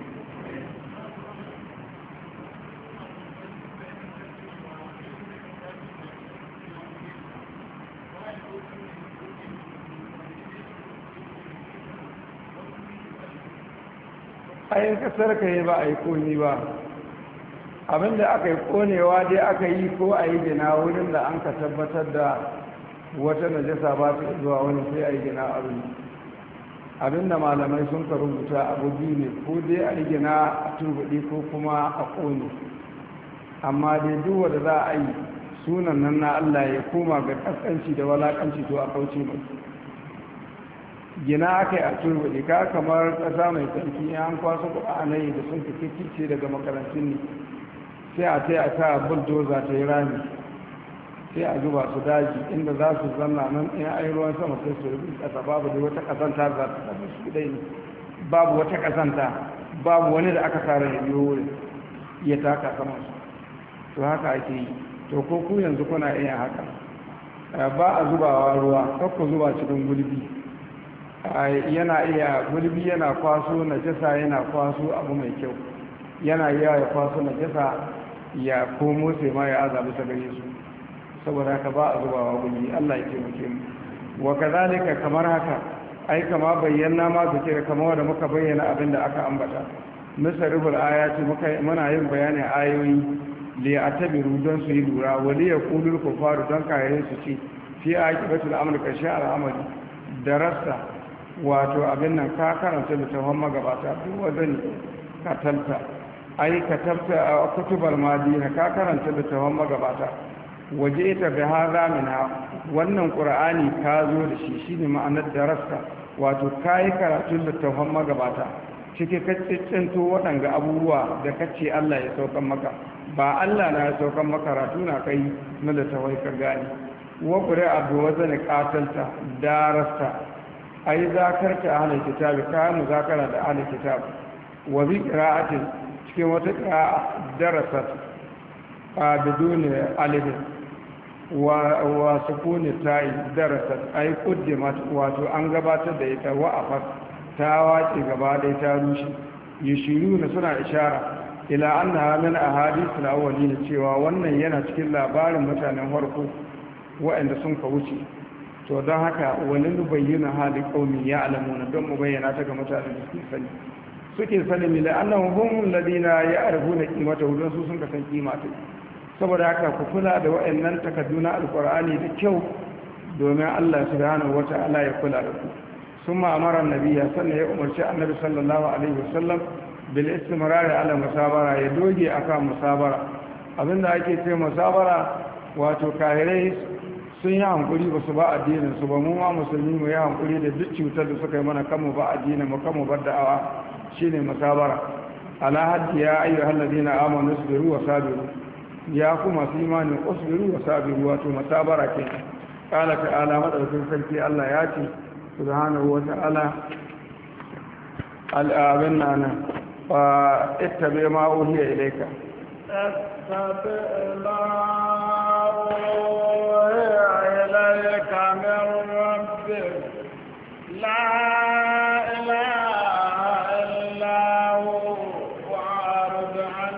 ayin kasar ka yi ba a yi koni ba abinda aka yi konewa dai aka yi ko a yi gina wurin da an ka tabbatar da wata najasa ba ta zuwa wani sai a yi gina abin abinda malamai sun ka rubuta abu biyu ne ko dai a rigina a turbaɗe ko kuma a ƙone amma dai duk wanda za a yi sunan nan na Allah ya koma ga kaskanci da walakanci to a kauce mai gina aka yi a turbaɗe ka kamar ƙasa mai tsarki ya an kwaso ƙwa'anai da sun fi kice daga makarantun ne sai a tai a sa bulldozer ta yi rami sai a zuba su daji inda za su zanna nan in ai ruwan sama sai su rubi ƙasa babu da wata ƙasanta za ta tafi su dai ne babu wata ƙasanta babu wani da aka tsara ya biyo wurin ya taka sama su to haka ake yi to ko ku yanzu kuna iya haka ba a zubawa ruwa kakku zuba cikin gulbi yana iya gulbi yana kwaso najasa yana kwaso abu mai kyau yana iya ya kwaso najasa ya komo sai ma ya azabi ta gare su saboda haka ba a zubawa gulbi Allah ya taimake mu wa kazalika kamar haka ai kama bayyana ma su kira kamar wanda muka bayyana abin da aka ambata misariful ayati muka muna yin bayanin ayoyi li atabiru don su yi lura wali ya kulul kufaru don kayan su ce fi aqibatul amr kashi al'amari darasta wato abin nan ka karanta littafin magabata duk wazani ka talta ai ka tabta a kutubar madina ka karanta littafin magabata waje ita bi hada minha wannan qur'ani ka zo da shi shine ma'anar darasta wato kai karatun littafin magabata cike kaccinto waɗanga abubuwa da kace Allah ya saukan maka ba Allah na ya saukan maka karatu na kai na littafai ka gani wa qur'a bi wazani qatalta darasta ai zakarta ahlul kitabi ka muzakara da ahlul kitab wa bi qira'atin cikin wata qira'a darasat a bidun alif wa wa sukuni ta'i darasat ai quddimat wato an gabatar da ita wa afat ta wace gaba da ta rushe yashiruna suna ishara ila annaha min ahadith al-awwalin cewa wannan yana cikin labarin mutanen farko waɗanda sun ka wuce to don haka wani bayyana hali qaumi ya alamuna don mu bayyana ta ga mutanen da suke sani suke sani mila annahum hum alladina ya'rifuna qimata don su sun ka san kima ta saboda haka ku kula da waɗannan takadduna alqur'ani da kyau domin Allah subhanahu wata'ala ya kula da ku summa amara annabiya sannan ya umarci annabi sallallahu alaihi wasallam bil istimrar ala musabara ya doge akan musabara abinda ake ce musabara wato kahirai sun yi hankuri ba su ba addinin su ba mu ma musulmi mu yi hankuri da duk cutar da suka yi mana kanmu ba addinin mu kanmu bar da'awa shine musabara ala haddi ya ayyuhal ladina amanu isbiru wa sabiru ya ku masu imanin usbiru wa sabiru wato musabara kenan qala ta'ala madaukakin sarki Allah ya ce subhanahu wa ta'ala al-abin nana fa ittabi ma uhiya ilayka اتبع ما أوحي إليك من ربك لا إله إلا هو وأعرض عن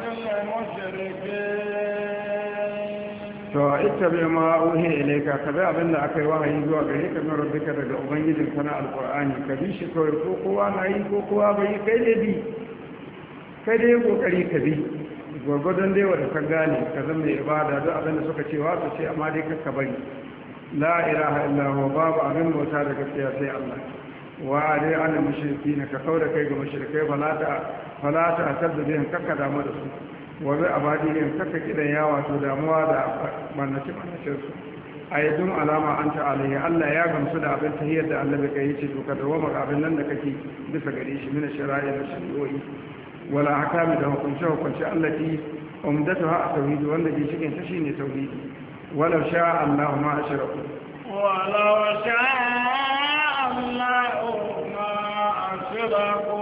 المشركين to ittabi ma uhiya ilayka ka bi abin da aka yi wahayi zuwa gare ka min rabbika daga ubangijin kana alqur'ani ka bi shi kawai ko kowa na yi ko kowa bai kai dai bi kai dai kokari ka bi gwargwadon dai wadda ka gane ka zama mai ibada don abinda suka ce wa su ce amma dai kakka bari la ilaha illahu babu abin bauta da gaskiya sai Allah wa dai ana mushriki na ka kauda kai ga mushrikai falata falata tadda bihin kakka damu da su wa bi abadihin kakka kidan yawa to damuwa da mannaci mannacin su ayyadun alama anta alaihi Allah ya gamsu da abin tahiyar da Allah bai kai ce to ka dawo maka abin nan da kake bisa gare shi mina shari'a da shari'o'i wala hakami da hukunce hukunce allati umdatuha at-tauhid wanda ke cikin ta shine tauhidi walau sha Allah ma ashraku walau sha Allah ma ashraku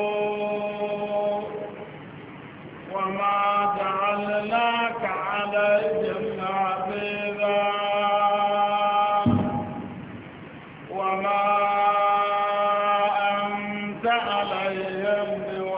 wama ja'alnaka 'alayhim hafiza wama anta 'alayhim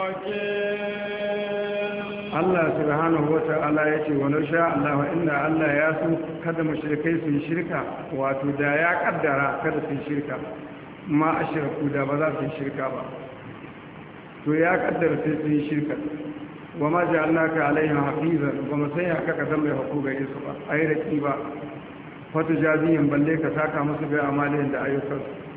Allah subhanahu wata'ala ya ce wani sha Allah inda Allah ya so kada mashirkai su yi shirka wato da ya kaddara kada su yi shirka ma a shirku da ba za su yi shirka ba to ya kaddara sai su yi shirka wa ma ji Allah ka alaihin hafizan ba mu sai haka ka zama haku gare su ba a yi raki ba wata jaziyin balle ka saka musu bai amalin da ayyukansu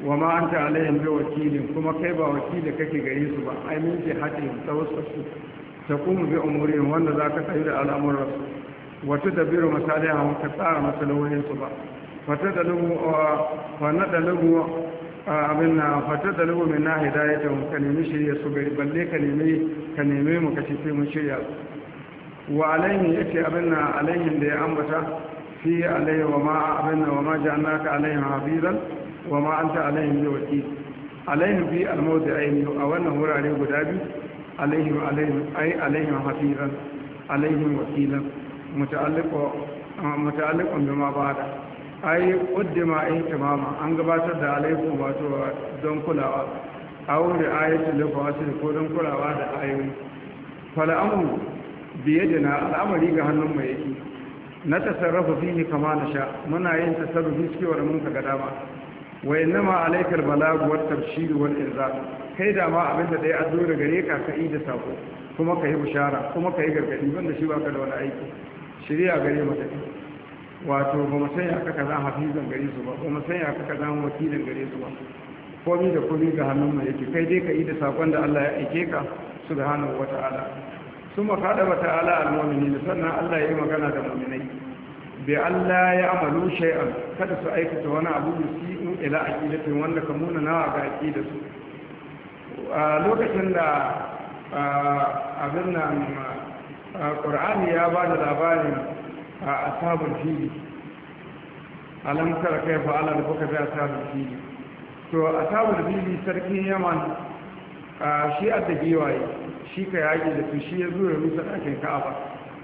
wa ma anta alaihim bi wakilin kuma kai ba wakili kake gare su ba ai min jihati tawassul taqumu bi umurihim wanda zaka tsayu da al'amuran su wa tudabbiru masalihahum ka tsara masalahohin su ba fata da lugu wa nada lugu abin na fata da lugu min na hidayatahum ka nemi shirya su gari balle ka nemi ka neme mu kace sai mun shirya wa alaihim yace abin na alaihim da ya ambata fi alaihi wa ma abin na wa ma ja'alnaka alaihim hafizan wa ma anta alaihim bi wakil alaihim bi al-mawdi'ain a wannan wurare guda biyu alaihim alaihim ay alaihim hafizan alaihim wakilan muta'alliqu muta'alliqun bima ba'da ay qaddama ihtimama an gabatar da alaikum wato don kulawa aw da ayatul fawasil ko don kulawa da ayoyi fala amru bi yadina al'amari ga hannun mai yake na tasarrafa fihi kama nasha muna yin tasarrufi cikin mun ka dama wa innama alaikal balagu wat tabshir wal inzar kai da ma abinda dai an zo da gare ka kai da sako kuma kai bishara kuma kai gargadi banda shi baka da wani aiki shari'a gare mu take wato ba mu sanya ka kaza hafizan gare su ba ba mu sanya ka kaza wakilin gare su ba komai da komai ga hannun mu yake kai dai kai da sakon da Allah ya aike ka subhanahu wataala summa qadaba ta'ala al-mu'minin sannan Allah ya yi magana da mu'minai bi Allah ya amalu shay'an kada su aikata wani abu da su ila aqidatin wanda kamuna nawa ga aqidarsu a lokacin da abin nan Qur'ani ya ba da labarin ashabul fili alam tara kayfa ala rabbuka bi ashabul fili to ashabul fili sarkin Yaman shi adda giwaye shi ka yaki da su shi ya zo ya rusa ɗakin Ka'aba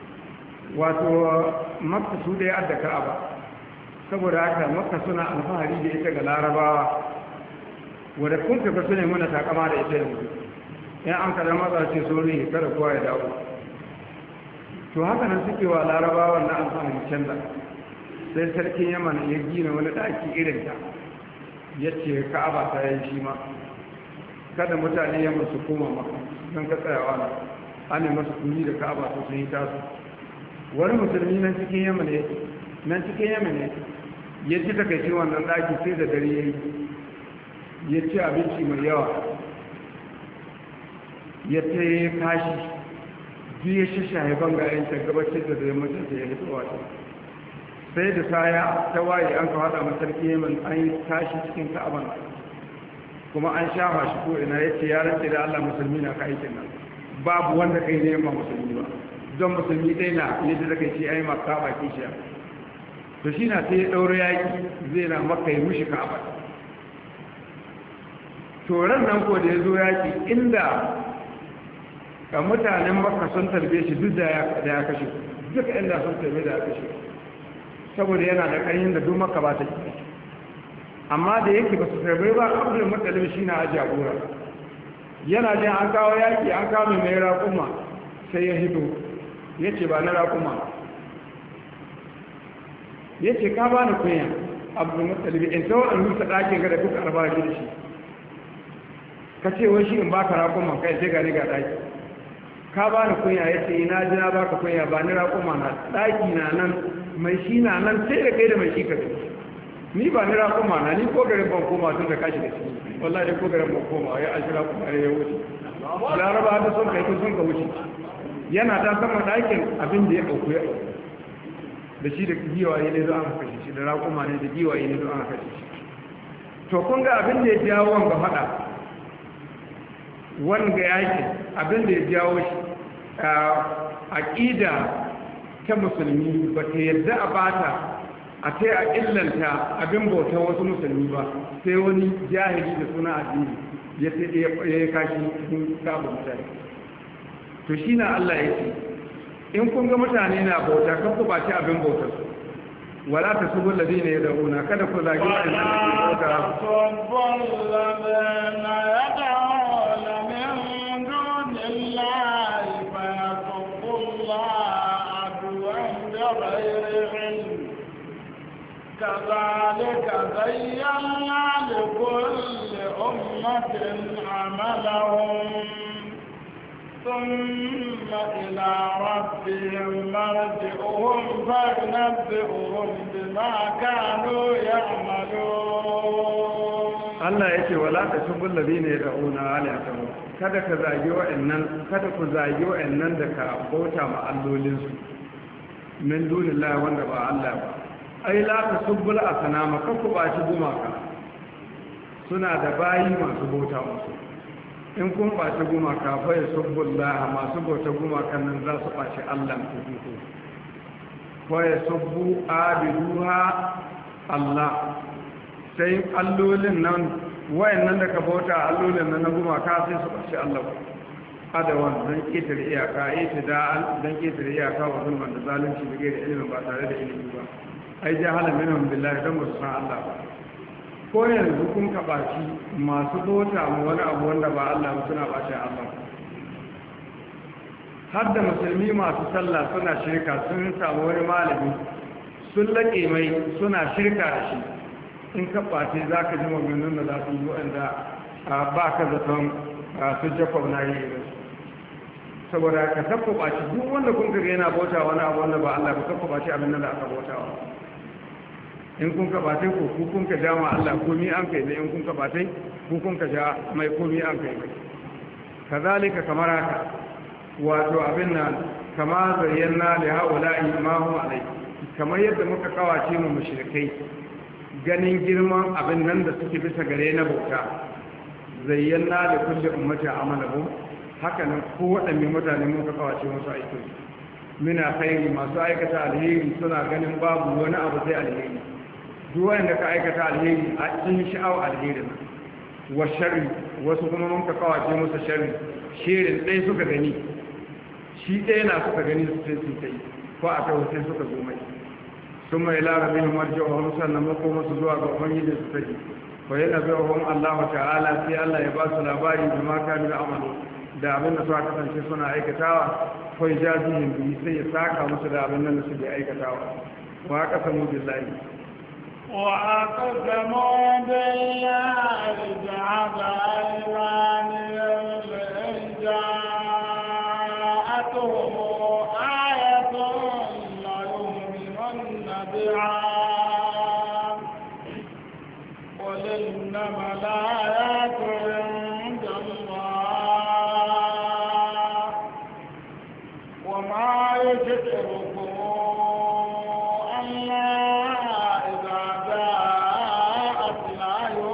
wato makka su da ya adda Ka'aba saboda haka makka suna alfahari da ita ga larabawa wadda kun tafi su ne mana takama da ita yanzu yan an kada matsa ce sori kada kowa ya dawo to haka nan suke wa larabawa na alfahari canza sai sarkin yaman ya gina wani ɗaki irinta ya ce Ka'aba ta yi shi ma kada mutane yamma su koma maka don ka tsayawa na an yi masu kuni da Ka'aba su sun yi tasu wani musulmi nan cikin yamma ne nan cikin yamma ne ya ci takaici wannan ɗaki sai da dare ya yi ya ci abinci mai yawa ya ta yi kashi biyu ya shisha haifan ga yanci gabacin da zai mutum da ya hito wata sai da saya ta waye an kawo da masarki yamin an yi tashi cikin ka'aban kuma an shafa shi ko ina ya ce ya rance da Allah musulmi na ka aikin nan babu wanda kai ne yamma musulmi ba don musulmi ɗai na yadda da kai ce ya yi maka ba kishiya to shi na sai ya ɗaura yaƙi zai na maka yi mushi ka'aba toron nan ko da ya zo yaƙi inda ka mutanen maka sun tarbe shi duk da ya kashe duka inda sun tarbe da ya kashe saboda yana da ƙarhin da duk maka ba ta ki amma da yake ba su tarbe ba abdul muttalib shi na jagora yana jin an kawo yaƙi an kawo mai raƙuma sai ya hito ya ce ba na raƙuma ya ce ka ba ni kunya abdul muttalib in ta waɗanda rusa ɗakin ga da kuka alfahari da shi ka ce wai shi in ba ka raƙuma kai sai gani ga ɗaki ka ba ni kunya ya ce ina ji na ba ka kunya ba ni raƙuma na ɗaki na nan mai shi na nan sai da kai da mai shi ka fi ni ba ni raƙuma na ni ko garin ban koma tun da kashi da shi wallahi ko garin ban koma ya an shi raƙuma ne ya wuce laraba da sun kai sun ka wuce yana ta sama ɗakin abin da ya ɗauku ya ɗauku da shi da giwaye ne zo an kashe shi da raƙuma ne da giwaye ne zo an kashe shi to kun ga abin da ya jawo wanga faɗa wanga yakin abin da ya jawo shi aƙida ta musulmi ba ta yarda a bata a ta a illanta abin bautar wasu musulmi ba sai wani jahili da suna addini ya yi kashi cikin sabon mutane to shi na Allah ya ce in kun ga mutane na bauta kan ku ba ci abin bautar su wala ta subul ladina yad'una kada ku zagi wannan da ke كذلك زينا لكل أمة عملهم ثم إلى ربهم مرجعهم فينبئهم بما كانوا يعملون Allah ya ce wala ta shubul ladina yad'una alihatahu kada ka zagi wa'annan kada ku zagi wa'annan da ka bauta ma allolin su min dunillahi wanda ba Allah ba ai la ta shubul asnama ka ku ba ci gumaka suna da bayi masu bauta musu in kun ba ci gumaka fa yasubbullaha masu bauta gumakan nan za su baci Allah ku ku fa yasubbu abiduha Allah sai allolin nan wayannan da ka bauta allolin nan na gumaka sai su ɓace Allah adawan don ƙetare iyaka ita da don ƙetare iyaka wa zulman da zalunci da gaira ilimin ba tare da ilimi ba ai jahala minhum billahi don ba su san Allah ba ko yanzu kun ka ɓaci masu bauta mu wani abu wanda ba Allah ba suna ɓace Allah har da musulmi masu sallah suna shirka sun samu wani malami sun laƙe mai suna shirka da shi in ka ɓace za ka ji maganin da za su yi waɗanda ba ka zaton su jafa na yi irin saboda ka taɓa ɓace duk wanda kun ka yana bauta wani abu wanda ba Allah ba taɓa ɓace abin nan da aka bautawa in kun ka ɓace ko ku kun ka ja ma Allah komi an kai ne in kun ka ɓace ku kun ka ja mai komi an kai mai kazalika kamar haka wato abin nan kama zayyana da haula'i ma hum alai kamar yadda muka kawace mu mushrikai ganin girman abin nan da suke bisa gare na bauta zayyana da kulle ummati amalahu haka nan ko waɗanne mutane mun ka kawace musu aikin muna khairi masu aikata alheri suna ganin babu wani abu sai alheri duk wanda ka aikata alheri a cikin sha'awa alheri wa sharri wasu kuma mun ka kawace musu sharri shirin ɗaya suka gani shi ɗaya na suka gani su sai su kai ko a kai sai suka zo mai sun mai larabin marji'uhum sannan makoma su zuwa ga ubangiji su take ko yana bi'uhum Allah ta'ala sai Allah ya ba su labari da ma kanu amalu da abin da suka kasance suna aikatawa ko ijazihim bi sai ya saka musu da abin da suke aikatawa wa qasamu billahi wa aqsamu billahi ja'ala aymanihim ja'atuhum قل إنما الآيات عند الله وما يشعركم ألا إذا جاءت لا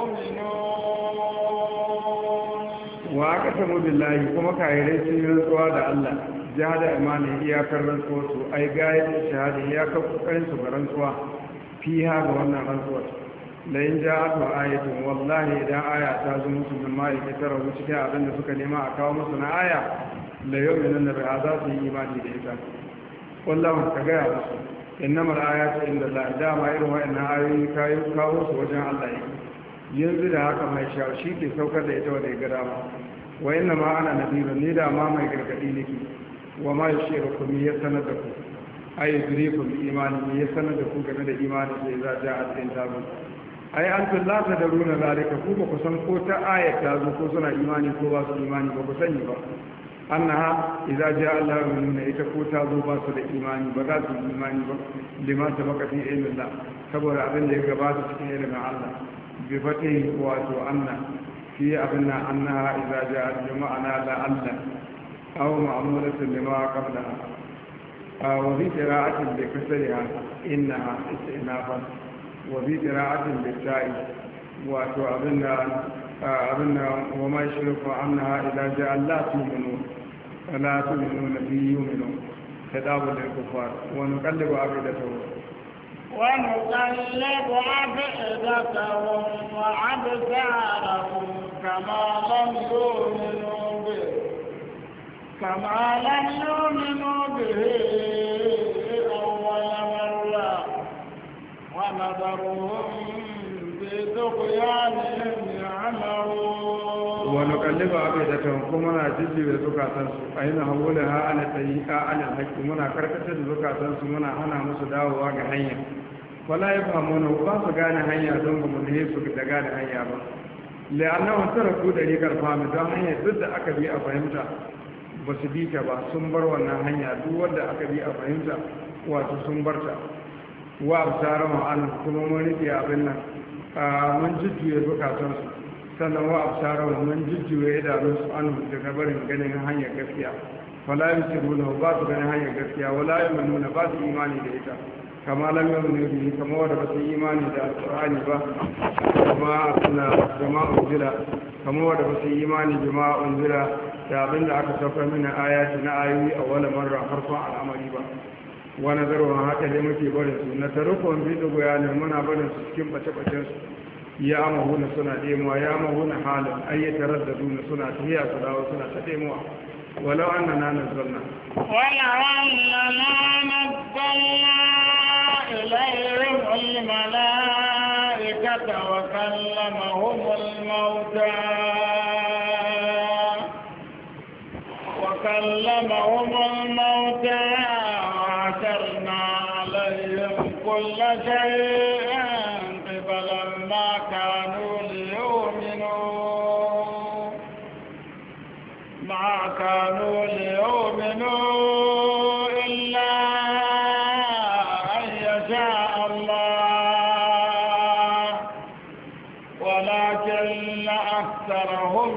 يؤمنون وأقسموا بالله كما كايرين سيرا سواد الله jihada imanin iyakar rantsuwarsu ai gayar shahada iyakar kokarinsu ga rantsuwa fi ha ga wannan rantsuwar da yin ja aka ayatun wallahi idan aya ta zo musu da ma'aikatar rahu cikin abin da suka nema a kawo musu na aya da yau da nan da bai za su yi imani da ita wallahu ka gaya musu innamar ayatu inda Allah dama irin wa'annan ayoyi kayo kawo su wajen Allah yake yanzu da haka mai shawo shi ke saukar da ita wanda ya ga dama wa inna ma ana nadiru ni da ma mai gargadi nake wa ma yushirukum ya sanar da ku ay yudrikum imani ya sanar da ku game da imani sai za ja a cikin tabu ai an kulla ta da runa zalika ku ba ku san ko ta ayat ta zo ko suna imani ko ba su imani ba ku sani ba annaha idza jaa Allah nuna ita ko ta zo ba su da imani ba za su yi imani ba liman sabaka fi ilmillah saboda abin da ya gabata cikin ilimin Allah bi fatihi wato anna fi abinna annaha idza jaa jama'ana la Allah أو معمولة لما قبلها وفي قراءة بكسرها إنها استئنافا وفي قراءة بالتاء وتعبنا أبنا وما يشرف عنها إذا جاء لا تؤمنون فلا تؤمنون به يؤمنون خطاب للكفار ونقلب أفئدتهم ونقلب أفئدتهم وأبصارهم كما لم يؤمنوا به كما لم يؤمنوا به أول مرة ونذرهم بطغيانهم يعمهون ونقلب أفئدتهم كما نجزي بزكاتهم أين حولها على الطريقة على الحق منا كركت بزكاتهم منا هنا مسداوا واغ هنيا ولا يفهمونه باس غاني هنيا دون منهي su da gane hanya ba la'annahu taraku dariqal fahmi don hanya duk da aka bi a fahimta ba su bi ta ba sun bar wannan hanya duk wanda aka bi a fahimta wato sun bar ta wa absara ma'an kuma mun rike abin nan mun jujjuye bukatansu sannan wa absarahum mun jujjuya idanun su an daga barin ganin hanyar gaskiya wala yusiruna ba su ganin hanyar gaskiya wala yu'minuna ba su imani da ita kama lam yu'minu bihi kama wanda ba su imani da alqur'ani ba kuma suna jama'a unzila kama wanda ba su imani jama'a unzila da abinda aka saukar mana ayati na ayoyi a wala marra harfan al'amari ba wani zarwa haka ne muke barin su na tarukon bidu ne muna barin su cikin bace-bacen su ya amahuna suna demuwa ya amahuna halin ayyatar da duna suna tafiya su dawo suna ta demuwa walau an na nazzalna walau an na nazzalna ilayhim almalaikata wa kallamahum almauta wa kallamahum almauta كل شيء قبلا ما كانوا ليؤمنوا ما كانوا ليؤمنوا إلا أن يشاء الله ولكن أكثرهم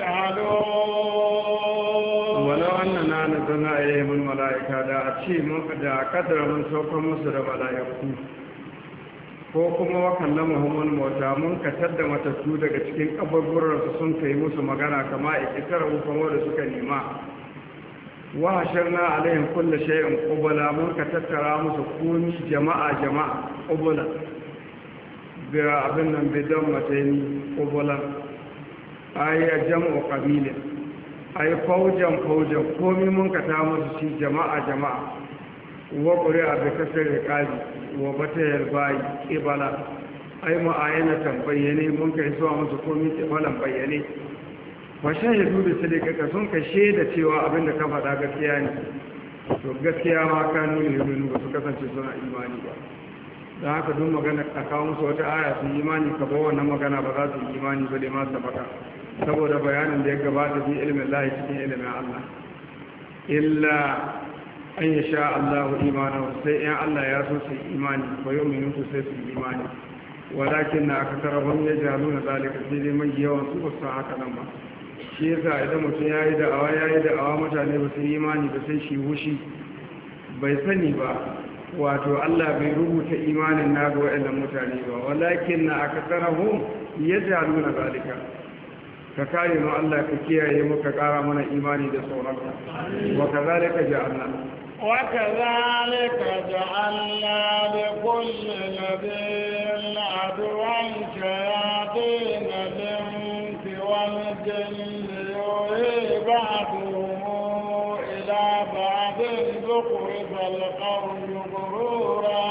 يجهلون ولو أننا نزلنا إليهم الملائكة da a ce da kadar mun saukar musu da mala'iku ko kuma wakan na muhimman mota mun katar da matattu daga cikin kaburburarsu sun kai musu magana kama ikitar hukumar da suka nema wa hasharna alaihim kullu shay'in qubala mun ka tattara musu komi jama'a jama'a qubala ga abin nan bidan mataini qubala ayya jam'u qabilin ay faujan faujan komi mun ka ta musu shi jama'a jama'a wa qur'a bi kasr riqabi wa batayal bayi qibala ay ma'ayana tambayene mun kai zuwa musu komi qibalan bayyane wa shahidu bi sidqika sun ka shaida cewa abinda ka faɗa gaskiya ne to gaskiya ma ka nuna yau ba su kasance suna imani ba dan haka duk magana ka kawo musu wata aya su imani ka ba wannan magana ba za su yi imani ba dai ma sabaka saboda bayanin da ya gabata fi ilimin Allah cikin ilimin Allah illa an ya sha Allah imanahu sai in Allah ya so su imani ba yau mai su sai su imani walakin na aka tarabon ya jalu na zalika sai dai mai yawan su ba su haka nan ba shi yasa idan mutum ya yi da'awa ya yi da'awa mutane ba su imani ba sai shi wushi bai sani ba wato Allah bai rubuta imanin na ga waɗannan mutane ba walakin na aka tarabon ya jalu na zalika ka kare mu Allah ka kiyaye mu ka kara mana imani da tsoronka wa kazalika ja'alna wa kazalika ja'alna li kulli nabiyyin aduwwan shayatin al-insi wal jinni yuhi ba'duhum ila ba'din zukhrifal qawli ghurura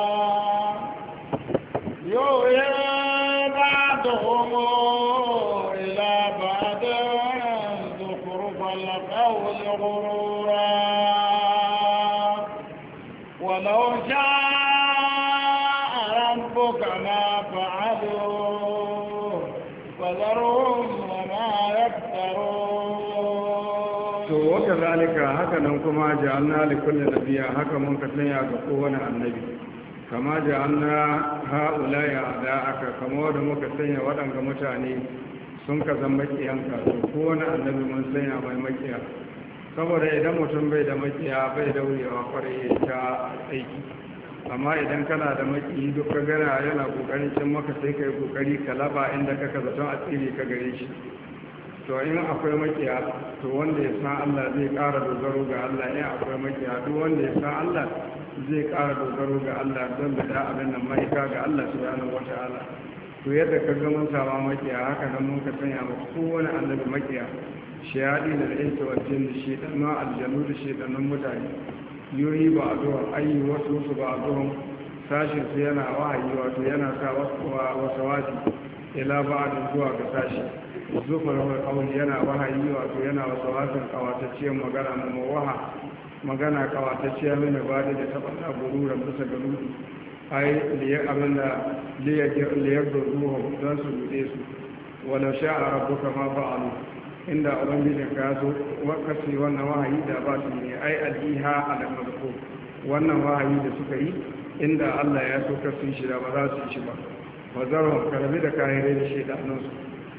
yuhi ba'duhum غرورا ولو شاء ربك ما فعلوه فذرهم وما يفترون to waka zalika haka nan kuma ja'alna li kulli nabiyyin haka mun ka sanya ga kowane annabi kama ja'alna haula ya aka kama da muka sanya waɗanga mutane sun ka zama makiyanka to kowane annabi mun sanya mai makiya saboda idan mutum bai da makiya bai da wuyewa kwarai ta aiki amma idan kana da maki duk ka gana yana kokarin cin maka sai ka yi kokari ka laba inda ka ka zaton asiri ka gare shi to in akwai makiya to wanda ya san Allah zai ƙara dogaro ga Allah in akwai makiya duk wanda ya san Allah zai ƙara dogaro ga Allah don da da abin nan maika ga Allah subhanahu wata'ala to yadda ka ga mun sama makiya haka nan mun ka sanya maka kowane annabi makiya shayadi da insa wa jin shedanun aljanu da shedanun mutane yoyi ba a zuwa ayi wasu su ba a zuwa sashin su yana wahayi wato yana sa wasu wasi ila ba a zuwa ga sashi zufar kawai yana wahayi wato yana wasu wasan kawatacciyar magana na mawaha magana kawatacciyar mini ba da taɓa na bururan bisa ga rudu ai liyar abin da liyar da ruhun don su rude su walau sha a rabuka ma ba'alu inda ubangijin ka so wakasi wannan wahayi da ba su ne ai al'iha al-mazkur wannan wahayi da suka yi inda Allah ya so ka sun shi da ba za su yi shi ba wa zarhum karabi da kahirai da shedanun su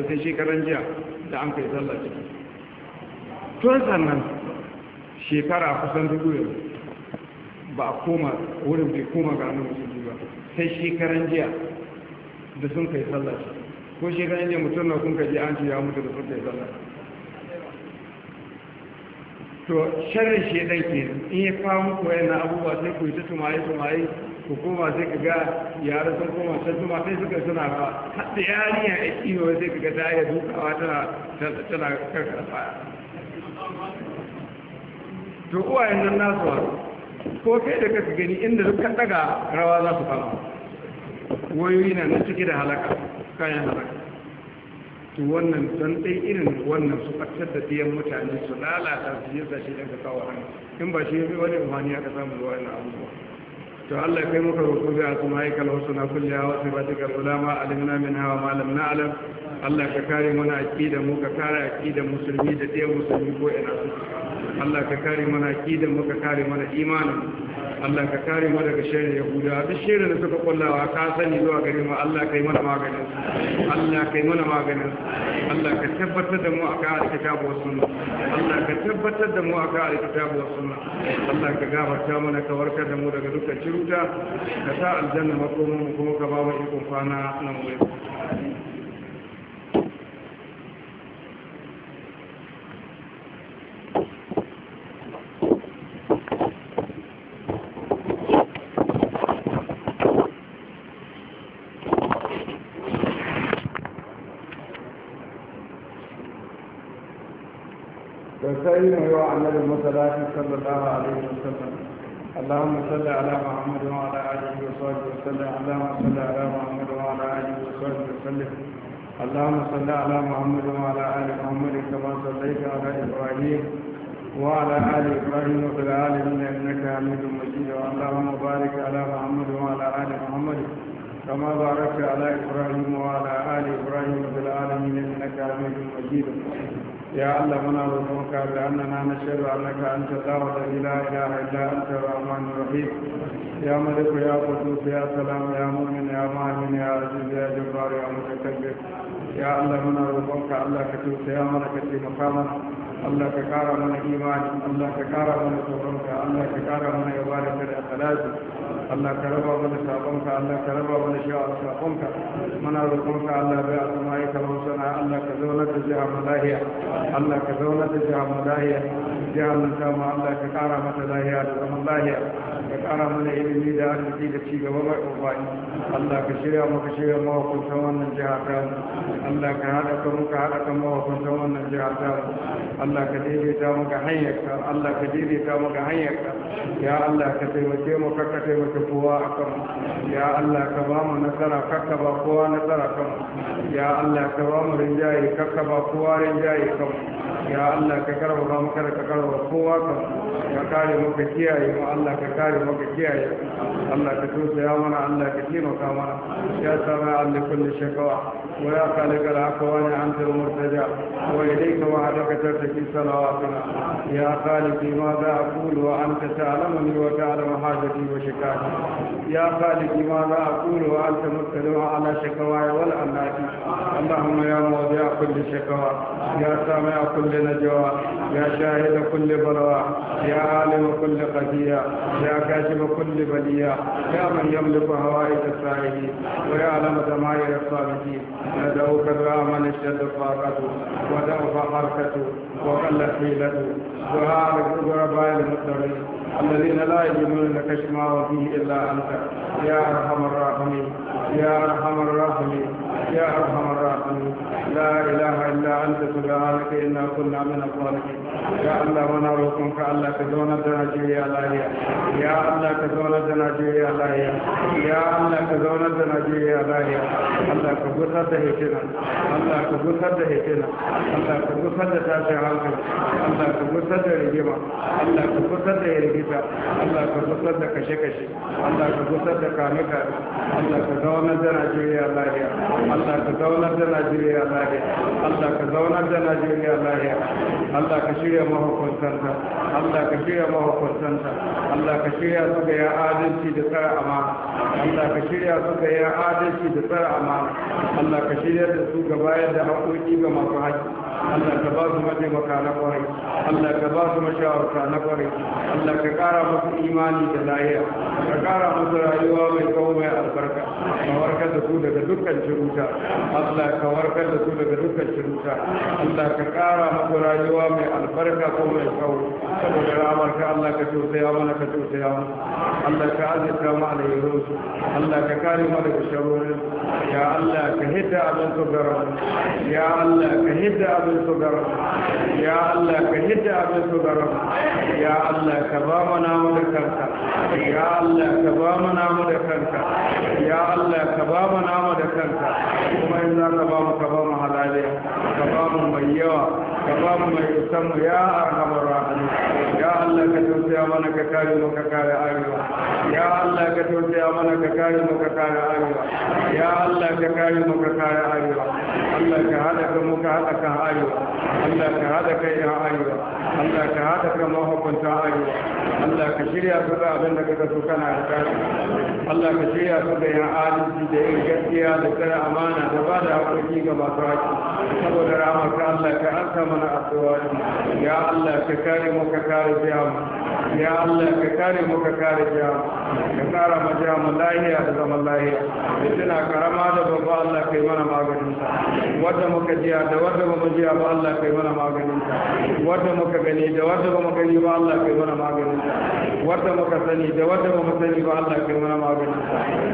ba sai shekaran jiya da an kai sallah ciki tun sannan shekara kusan dubu yau ba a koma wurin bai koma ga annabi musulmi ba sai shekaran jiya da sun kai sallah ciki ko shekaran jiya mutum na kun kaji an ce ya mutu da sun kai sallah to sharrin shedan ke in ya kawo muku wayannan abubuwa sai ku yi ta tumaye tumaye ku koma sai ka ga yara sun koma can tuma sai suka suna rawa har da yarinya a kiwo sai ka ga ta iya dukawa tana tana karkar faya to uwayen nan nasu ko kai da kaka gani inda duk kan daga rawa za su kama wayoyi na nan cike da halaka kayan halaka to wannan don dai irin wannan su ɓatar da ɗiyan mutane su lalata su yi sashi daga kawo hannu in ba shi yi wani umarni aka samu zuwa yana abubuwa to Allah kai muka roƙo bi a kuma haikal wasu na kulle hawa sai ba tukar ulama alimna min hawa malam na alam Allah ka kare mana aƙida mu ka kare aƙida musulmi da ɗiyan musulmi ko ina su Allah ka kare mana aƙida mu ka kare mana imanin Allah ka kare mu daga shirin Yahuda duk shirin da suka kullawa ka sani zuwa gare mu Allah kai mana maganin Allah kai mana maganin Allah ka tabbatar da mu akan alkitabu was sunna Allah ka tabbatar da mu akan alkitabu was sunna Allah ka gafarta mana ka warkar da mu daga dukkan ciruta ka sa aljanna makomin mu kuma ka ba mu ikon kwana nan wuri sai mu yi wa annabi musallati sallallahu alaihi wasallam اللهم صل على محمد وعلى اله وصحبه وسلم اللهم صل على محمد وعلى اله وصحبه وسلم اللهم صل على محمد وعلى ال محمد كما صليت على ابراهيم وعلى ال ابراهيم في العالمين انك حميد مجيد اللهم بارك على محمد وعلى ال محمد كما باركت على ابراهيم وعلى ال ابراهيم في العالمين انك حميد مجيد يا الله منا ربك بأننا نشهد أنك أنت الله الذي لا إله إلا أنت الرحمن الرحيم يا ملك يا قدوس يا سلام يا مؤمن يا مؤمن يا عزيز يا جبار يا متكبر يا الله منا ربك الله كتوس يا ملكتي مقاما الله ككارا من إيمان الله ككارا من صبرك الله ككارا من عبادة الأخلاق الله كربا من سابنك الله كربا من شاء سابنك منا ربك الله بأسمائك الحسنى الله كزولة جهة ملاهية Allah ka zauna da jihar malahiya jihar nan samu Allah ka kara mata lahiya da zaman lahiya ka kara mana ilimi da arziki da ci gaba mai amfani Allah ka shirya maka shirya mawakuntan wannan jiha ta Allah ka haɗa ka muka haɗa kan mawakuntan wannan jiha ta Allah ka daidaita maka hanyarka Allah ka daidaita maka hanyarka ya Allah ka taimake mu ka taimake kowa a kan ya Allah ka ba mu nasara kakka ba kowa nasara kan ya Allah ka ba mu rinjaye kakka ba kowa rinjaye kan ya Allah ka karba mu kada ka karba kowa kan ka kare mu ka kiyaye mu Allah ka kare mu ka kiyaye Allah ka tausaya mana Allah ka taimaka mana ya sama Allah kulli shakawa wa ya khaliq al-aqwani anta al-murtaja wa ilayka wa'adaka tartaki salawatuna ya khaliqi ma za aqulu wa anta ta'lamuni wa ta'lamu hajati wa shikati ya khaliqi ma za aqulu wa anta muttali'u ala shakawaya wal anati Allahumma ya mawdi'a kulli shakawa ya سامع كل نجوى يا شاهد كل بلوى يا عالم كل قضية يا كاشف كل بلية يا من يملك هوائج السائلين ويعلم ضمائر الصالحين ندعوك برحمن اشتد طاقته ودعف حركته وقل حيلته وهارك غرباء المضطرين الذين لا يجدون لك شماء فيه إلا أنت يا أرحم الراحمين يا أرحم الراحمين يا أرحم الراحمين لا إله إلا أنت سبحانك إنا كنا من الظالمين يا الله ونروكم كالله كزونا دناجي يا الله يا الله كزونا دناجي يا الله يا الله كزونا دناجي يا الله الله كبوسة دهيتنا الله كبوسة دهيتنا الله كبوسة دتاشي عنك الله كبوسة درجما الله كبوسة درجتا الله كبوسة دكشكشي الله كبوسة دكامكا الله كزونا دناجي يا الله Allah ka zaunar da Najeriya lahiya Allah ka zaunar da Najeriya lahiya Allah ka shirya mahukuntanta Allah ka shirya mahukuntanta Allah ka shirya su ga ya adalci da tsara amana Allah ka shirya su ga ya adalci da tsara amana Allah ka shirya da su ga bayar da haƙoƙi ga masu haƙi Allah ka ba su mataimaka na ƙwarai Allah ka ba su mashawarta na ƙwarai Allah ka ƙara musu imani da lahiya ka ƙara musu rayuwa mai tsawo mai albarka ka warkar da su daga dukkan ciruta Allah ka warkar da su daga dukkan ciruta Allah ka ƙara musu rayuwa mai albarka ko mai tsawo saboda ramarka Allah ka tausaya mana ka tausaya mana Allah ka azurta mu alherinsu Allah ka kare mu daga sharorin ya Allah ka hidda abin su garan ya Allah ka hidda abin su garan ya Allah ka hidda abin su garan ya Allah ka ba mu namu da kanka ya Allah ka ba mu namu da kanka ya Allah ka ba mu namu da kanka kuma in za ka ba mu ka ba mu halaliya ka ba mu mai yawa ka ba mu mai isan mu ya arhamar rahimin ya Allah ka tausaya mana ka kare mu ka kare arewa ya Allah ka tausaya mana ka kare mu ka kare arewa ya Allah ka kare mu ka kare arewa Allah ka hada ka mu ka hada kan arewa Allah ka hada kai ya arewa Allah ka hada ka mahukunta arewa Allah ka shirya su da abin da kaka so kana da kare Allah ka shirya su da yan adalci da yin gaskiya da tsare amana da ba da haƙoƙi ga masu haƙi saboda ramarka Allah ka ansa mana addu'a ya Allah ka kare mu ka kare jihamu ya Allah ka kare mu ka kare jihamu ka kara ma jihamu lahiya da zaman lahiya da tuna karama da babba Allah kai mana maganinta wadda muka jiya da wadda ba mu jiya ba Allah kai mana maganinta wadda muka gani da wadda ba mu gani ba Allah kai mana maganinta wadda muka sani da wadda ba mu sani ba Allah kai mana maganinta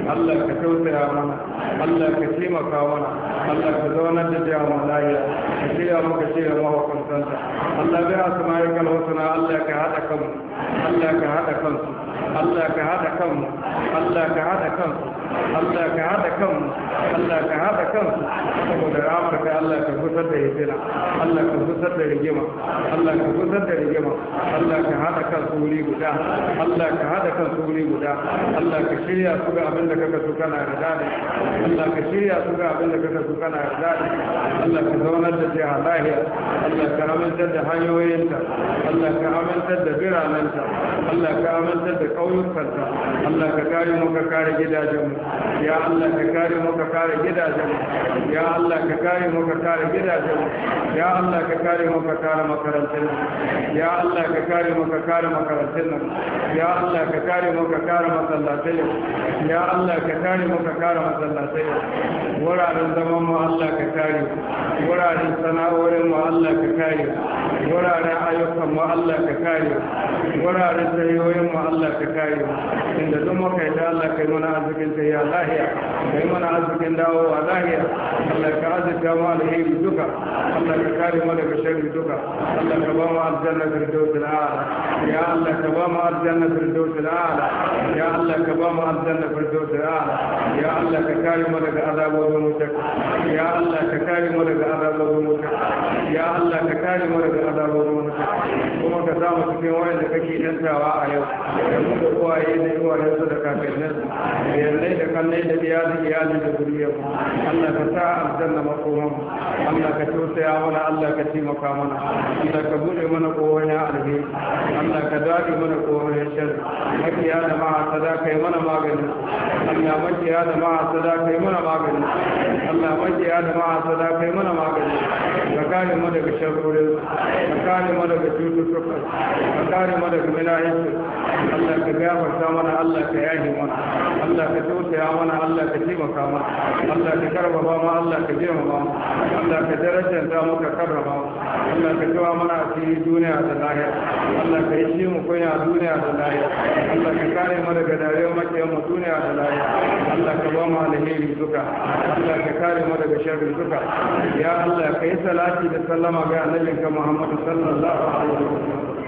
Allah ka tausaya mana Allah ka taimaka mana Allah ka zaunar da jiya mu lahiya ka shirya maka shirya mahukuntanta Allah bai asma'ikal husna Allah ka hada kanmu Allah ka hada kansu Allah ka hada kanmu Allah ka hada kansu Allah ka hada kanmu Allah ka hada kansu saboda ramarka Allah ka gusar da hijira Allah ka gusar da rigima Allah ka gusar da rigima Allah ka hada kansu wuri guda Allah ka hada kansu wuri guda Allah ka shirya su ga abin da kaka so kana yarda da Allah ka shirya su ga abin da kaka so kana yarda da Allah ka zaunar da jiha lahiya Allah ka amintar da hanyoyinta Allah ka amintar da biranenta Allah ka amintar da ƙauyukanta Allah ka kare mu ka kare gidajenmu ya Allah ka kare mu ka kare gidajenmu ya Allah ka kare mu ka kare gidajenmu ya Allah ka kare mu ka kare makarantun ya Allah ka kare mu ka kare makarantun ya Allah ka kare mu ka kare masallatai ya Allah ka kare mu ka kare masallatai wuraren zaman mu Allah ka kare wuraren sana'o'in mu Allah ka kare wuraren ayyukan mu Allah ka kare wuraren tayoyin mu Allah ka kare inda duk muka yi da Allah kai mana arzikin ta ya lahiya kai mana arzikin dawowa lahiya Allah ka arzika mu alheri duka Allah ka kare mu daga sharri duka Allah ka ba mu aljanna firdausul a'la ya Allah ka ba mu aljanna firdausul a'la ya Allah ka ba mu aljanna firdausul a'la ya Allah ka kare mu daga azabobin wutar ya Allah ka kare mu daga azabobin wutar ya Allah ka kare mu daga azabobin wutar kuma ka samu cikin wayanda kake dantawa a yau da mu da uwaye da uwaye su da kakannin da yallai da kannai da iyali iyali da zuriyar Allah ka sa aljanna makoman Allah ka tausaya mana Allah ka taimaka mana Allah ka bude mana kowane alheri Allah ka dade mana kowane sharri makiya da ma'a sadaka yi mana magani Allah makiya da ma'a sadaka yi mana magani Allah makiya da ma'a sadaka yi mana magani ka kare mu daga sharrorin ka kare mu daga cututtuka ka kare mu daga minahisu Allah ka gafarta mana Allah ka yahi mana Allah ka tausaya mana Allah ka taimaka mana Allah ka karbaba mu Allah ka girmama mu Allah ka darajanta mu ka karrama mu Allah ka jawa mana asiri duniya da lahira Allah ka yi shi mu kunya duniya da lahira Allah ka kare mu daga dariyar makiyan mu duniya da lahira Allah ka ba mu alheri duka Allah ka kare mu daga sharri duka ya Allah ka yi salati da sallama ga annabinka Muhammad sallallahu alaihi wasallam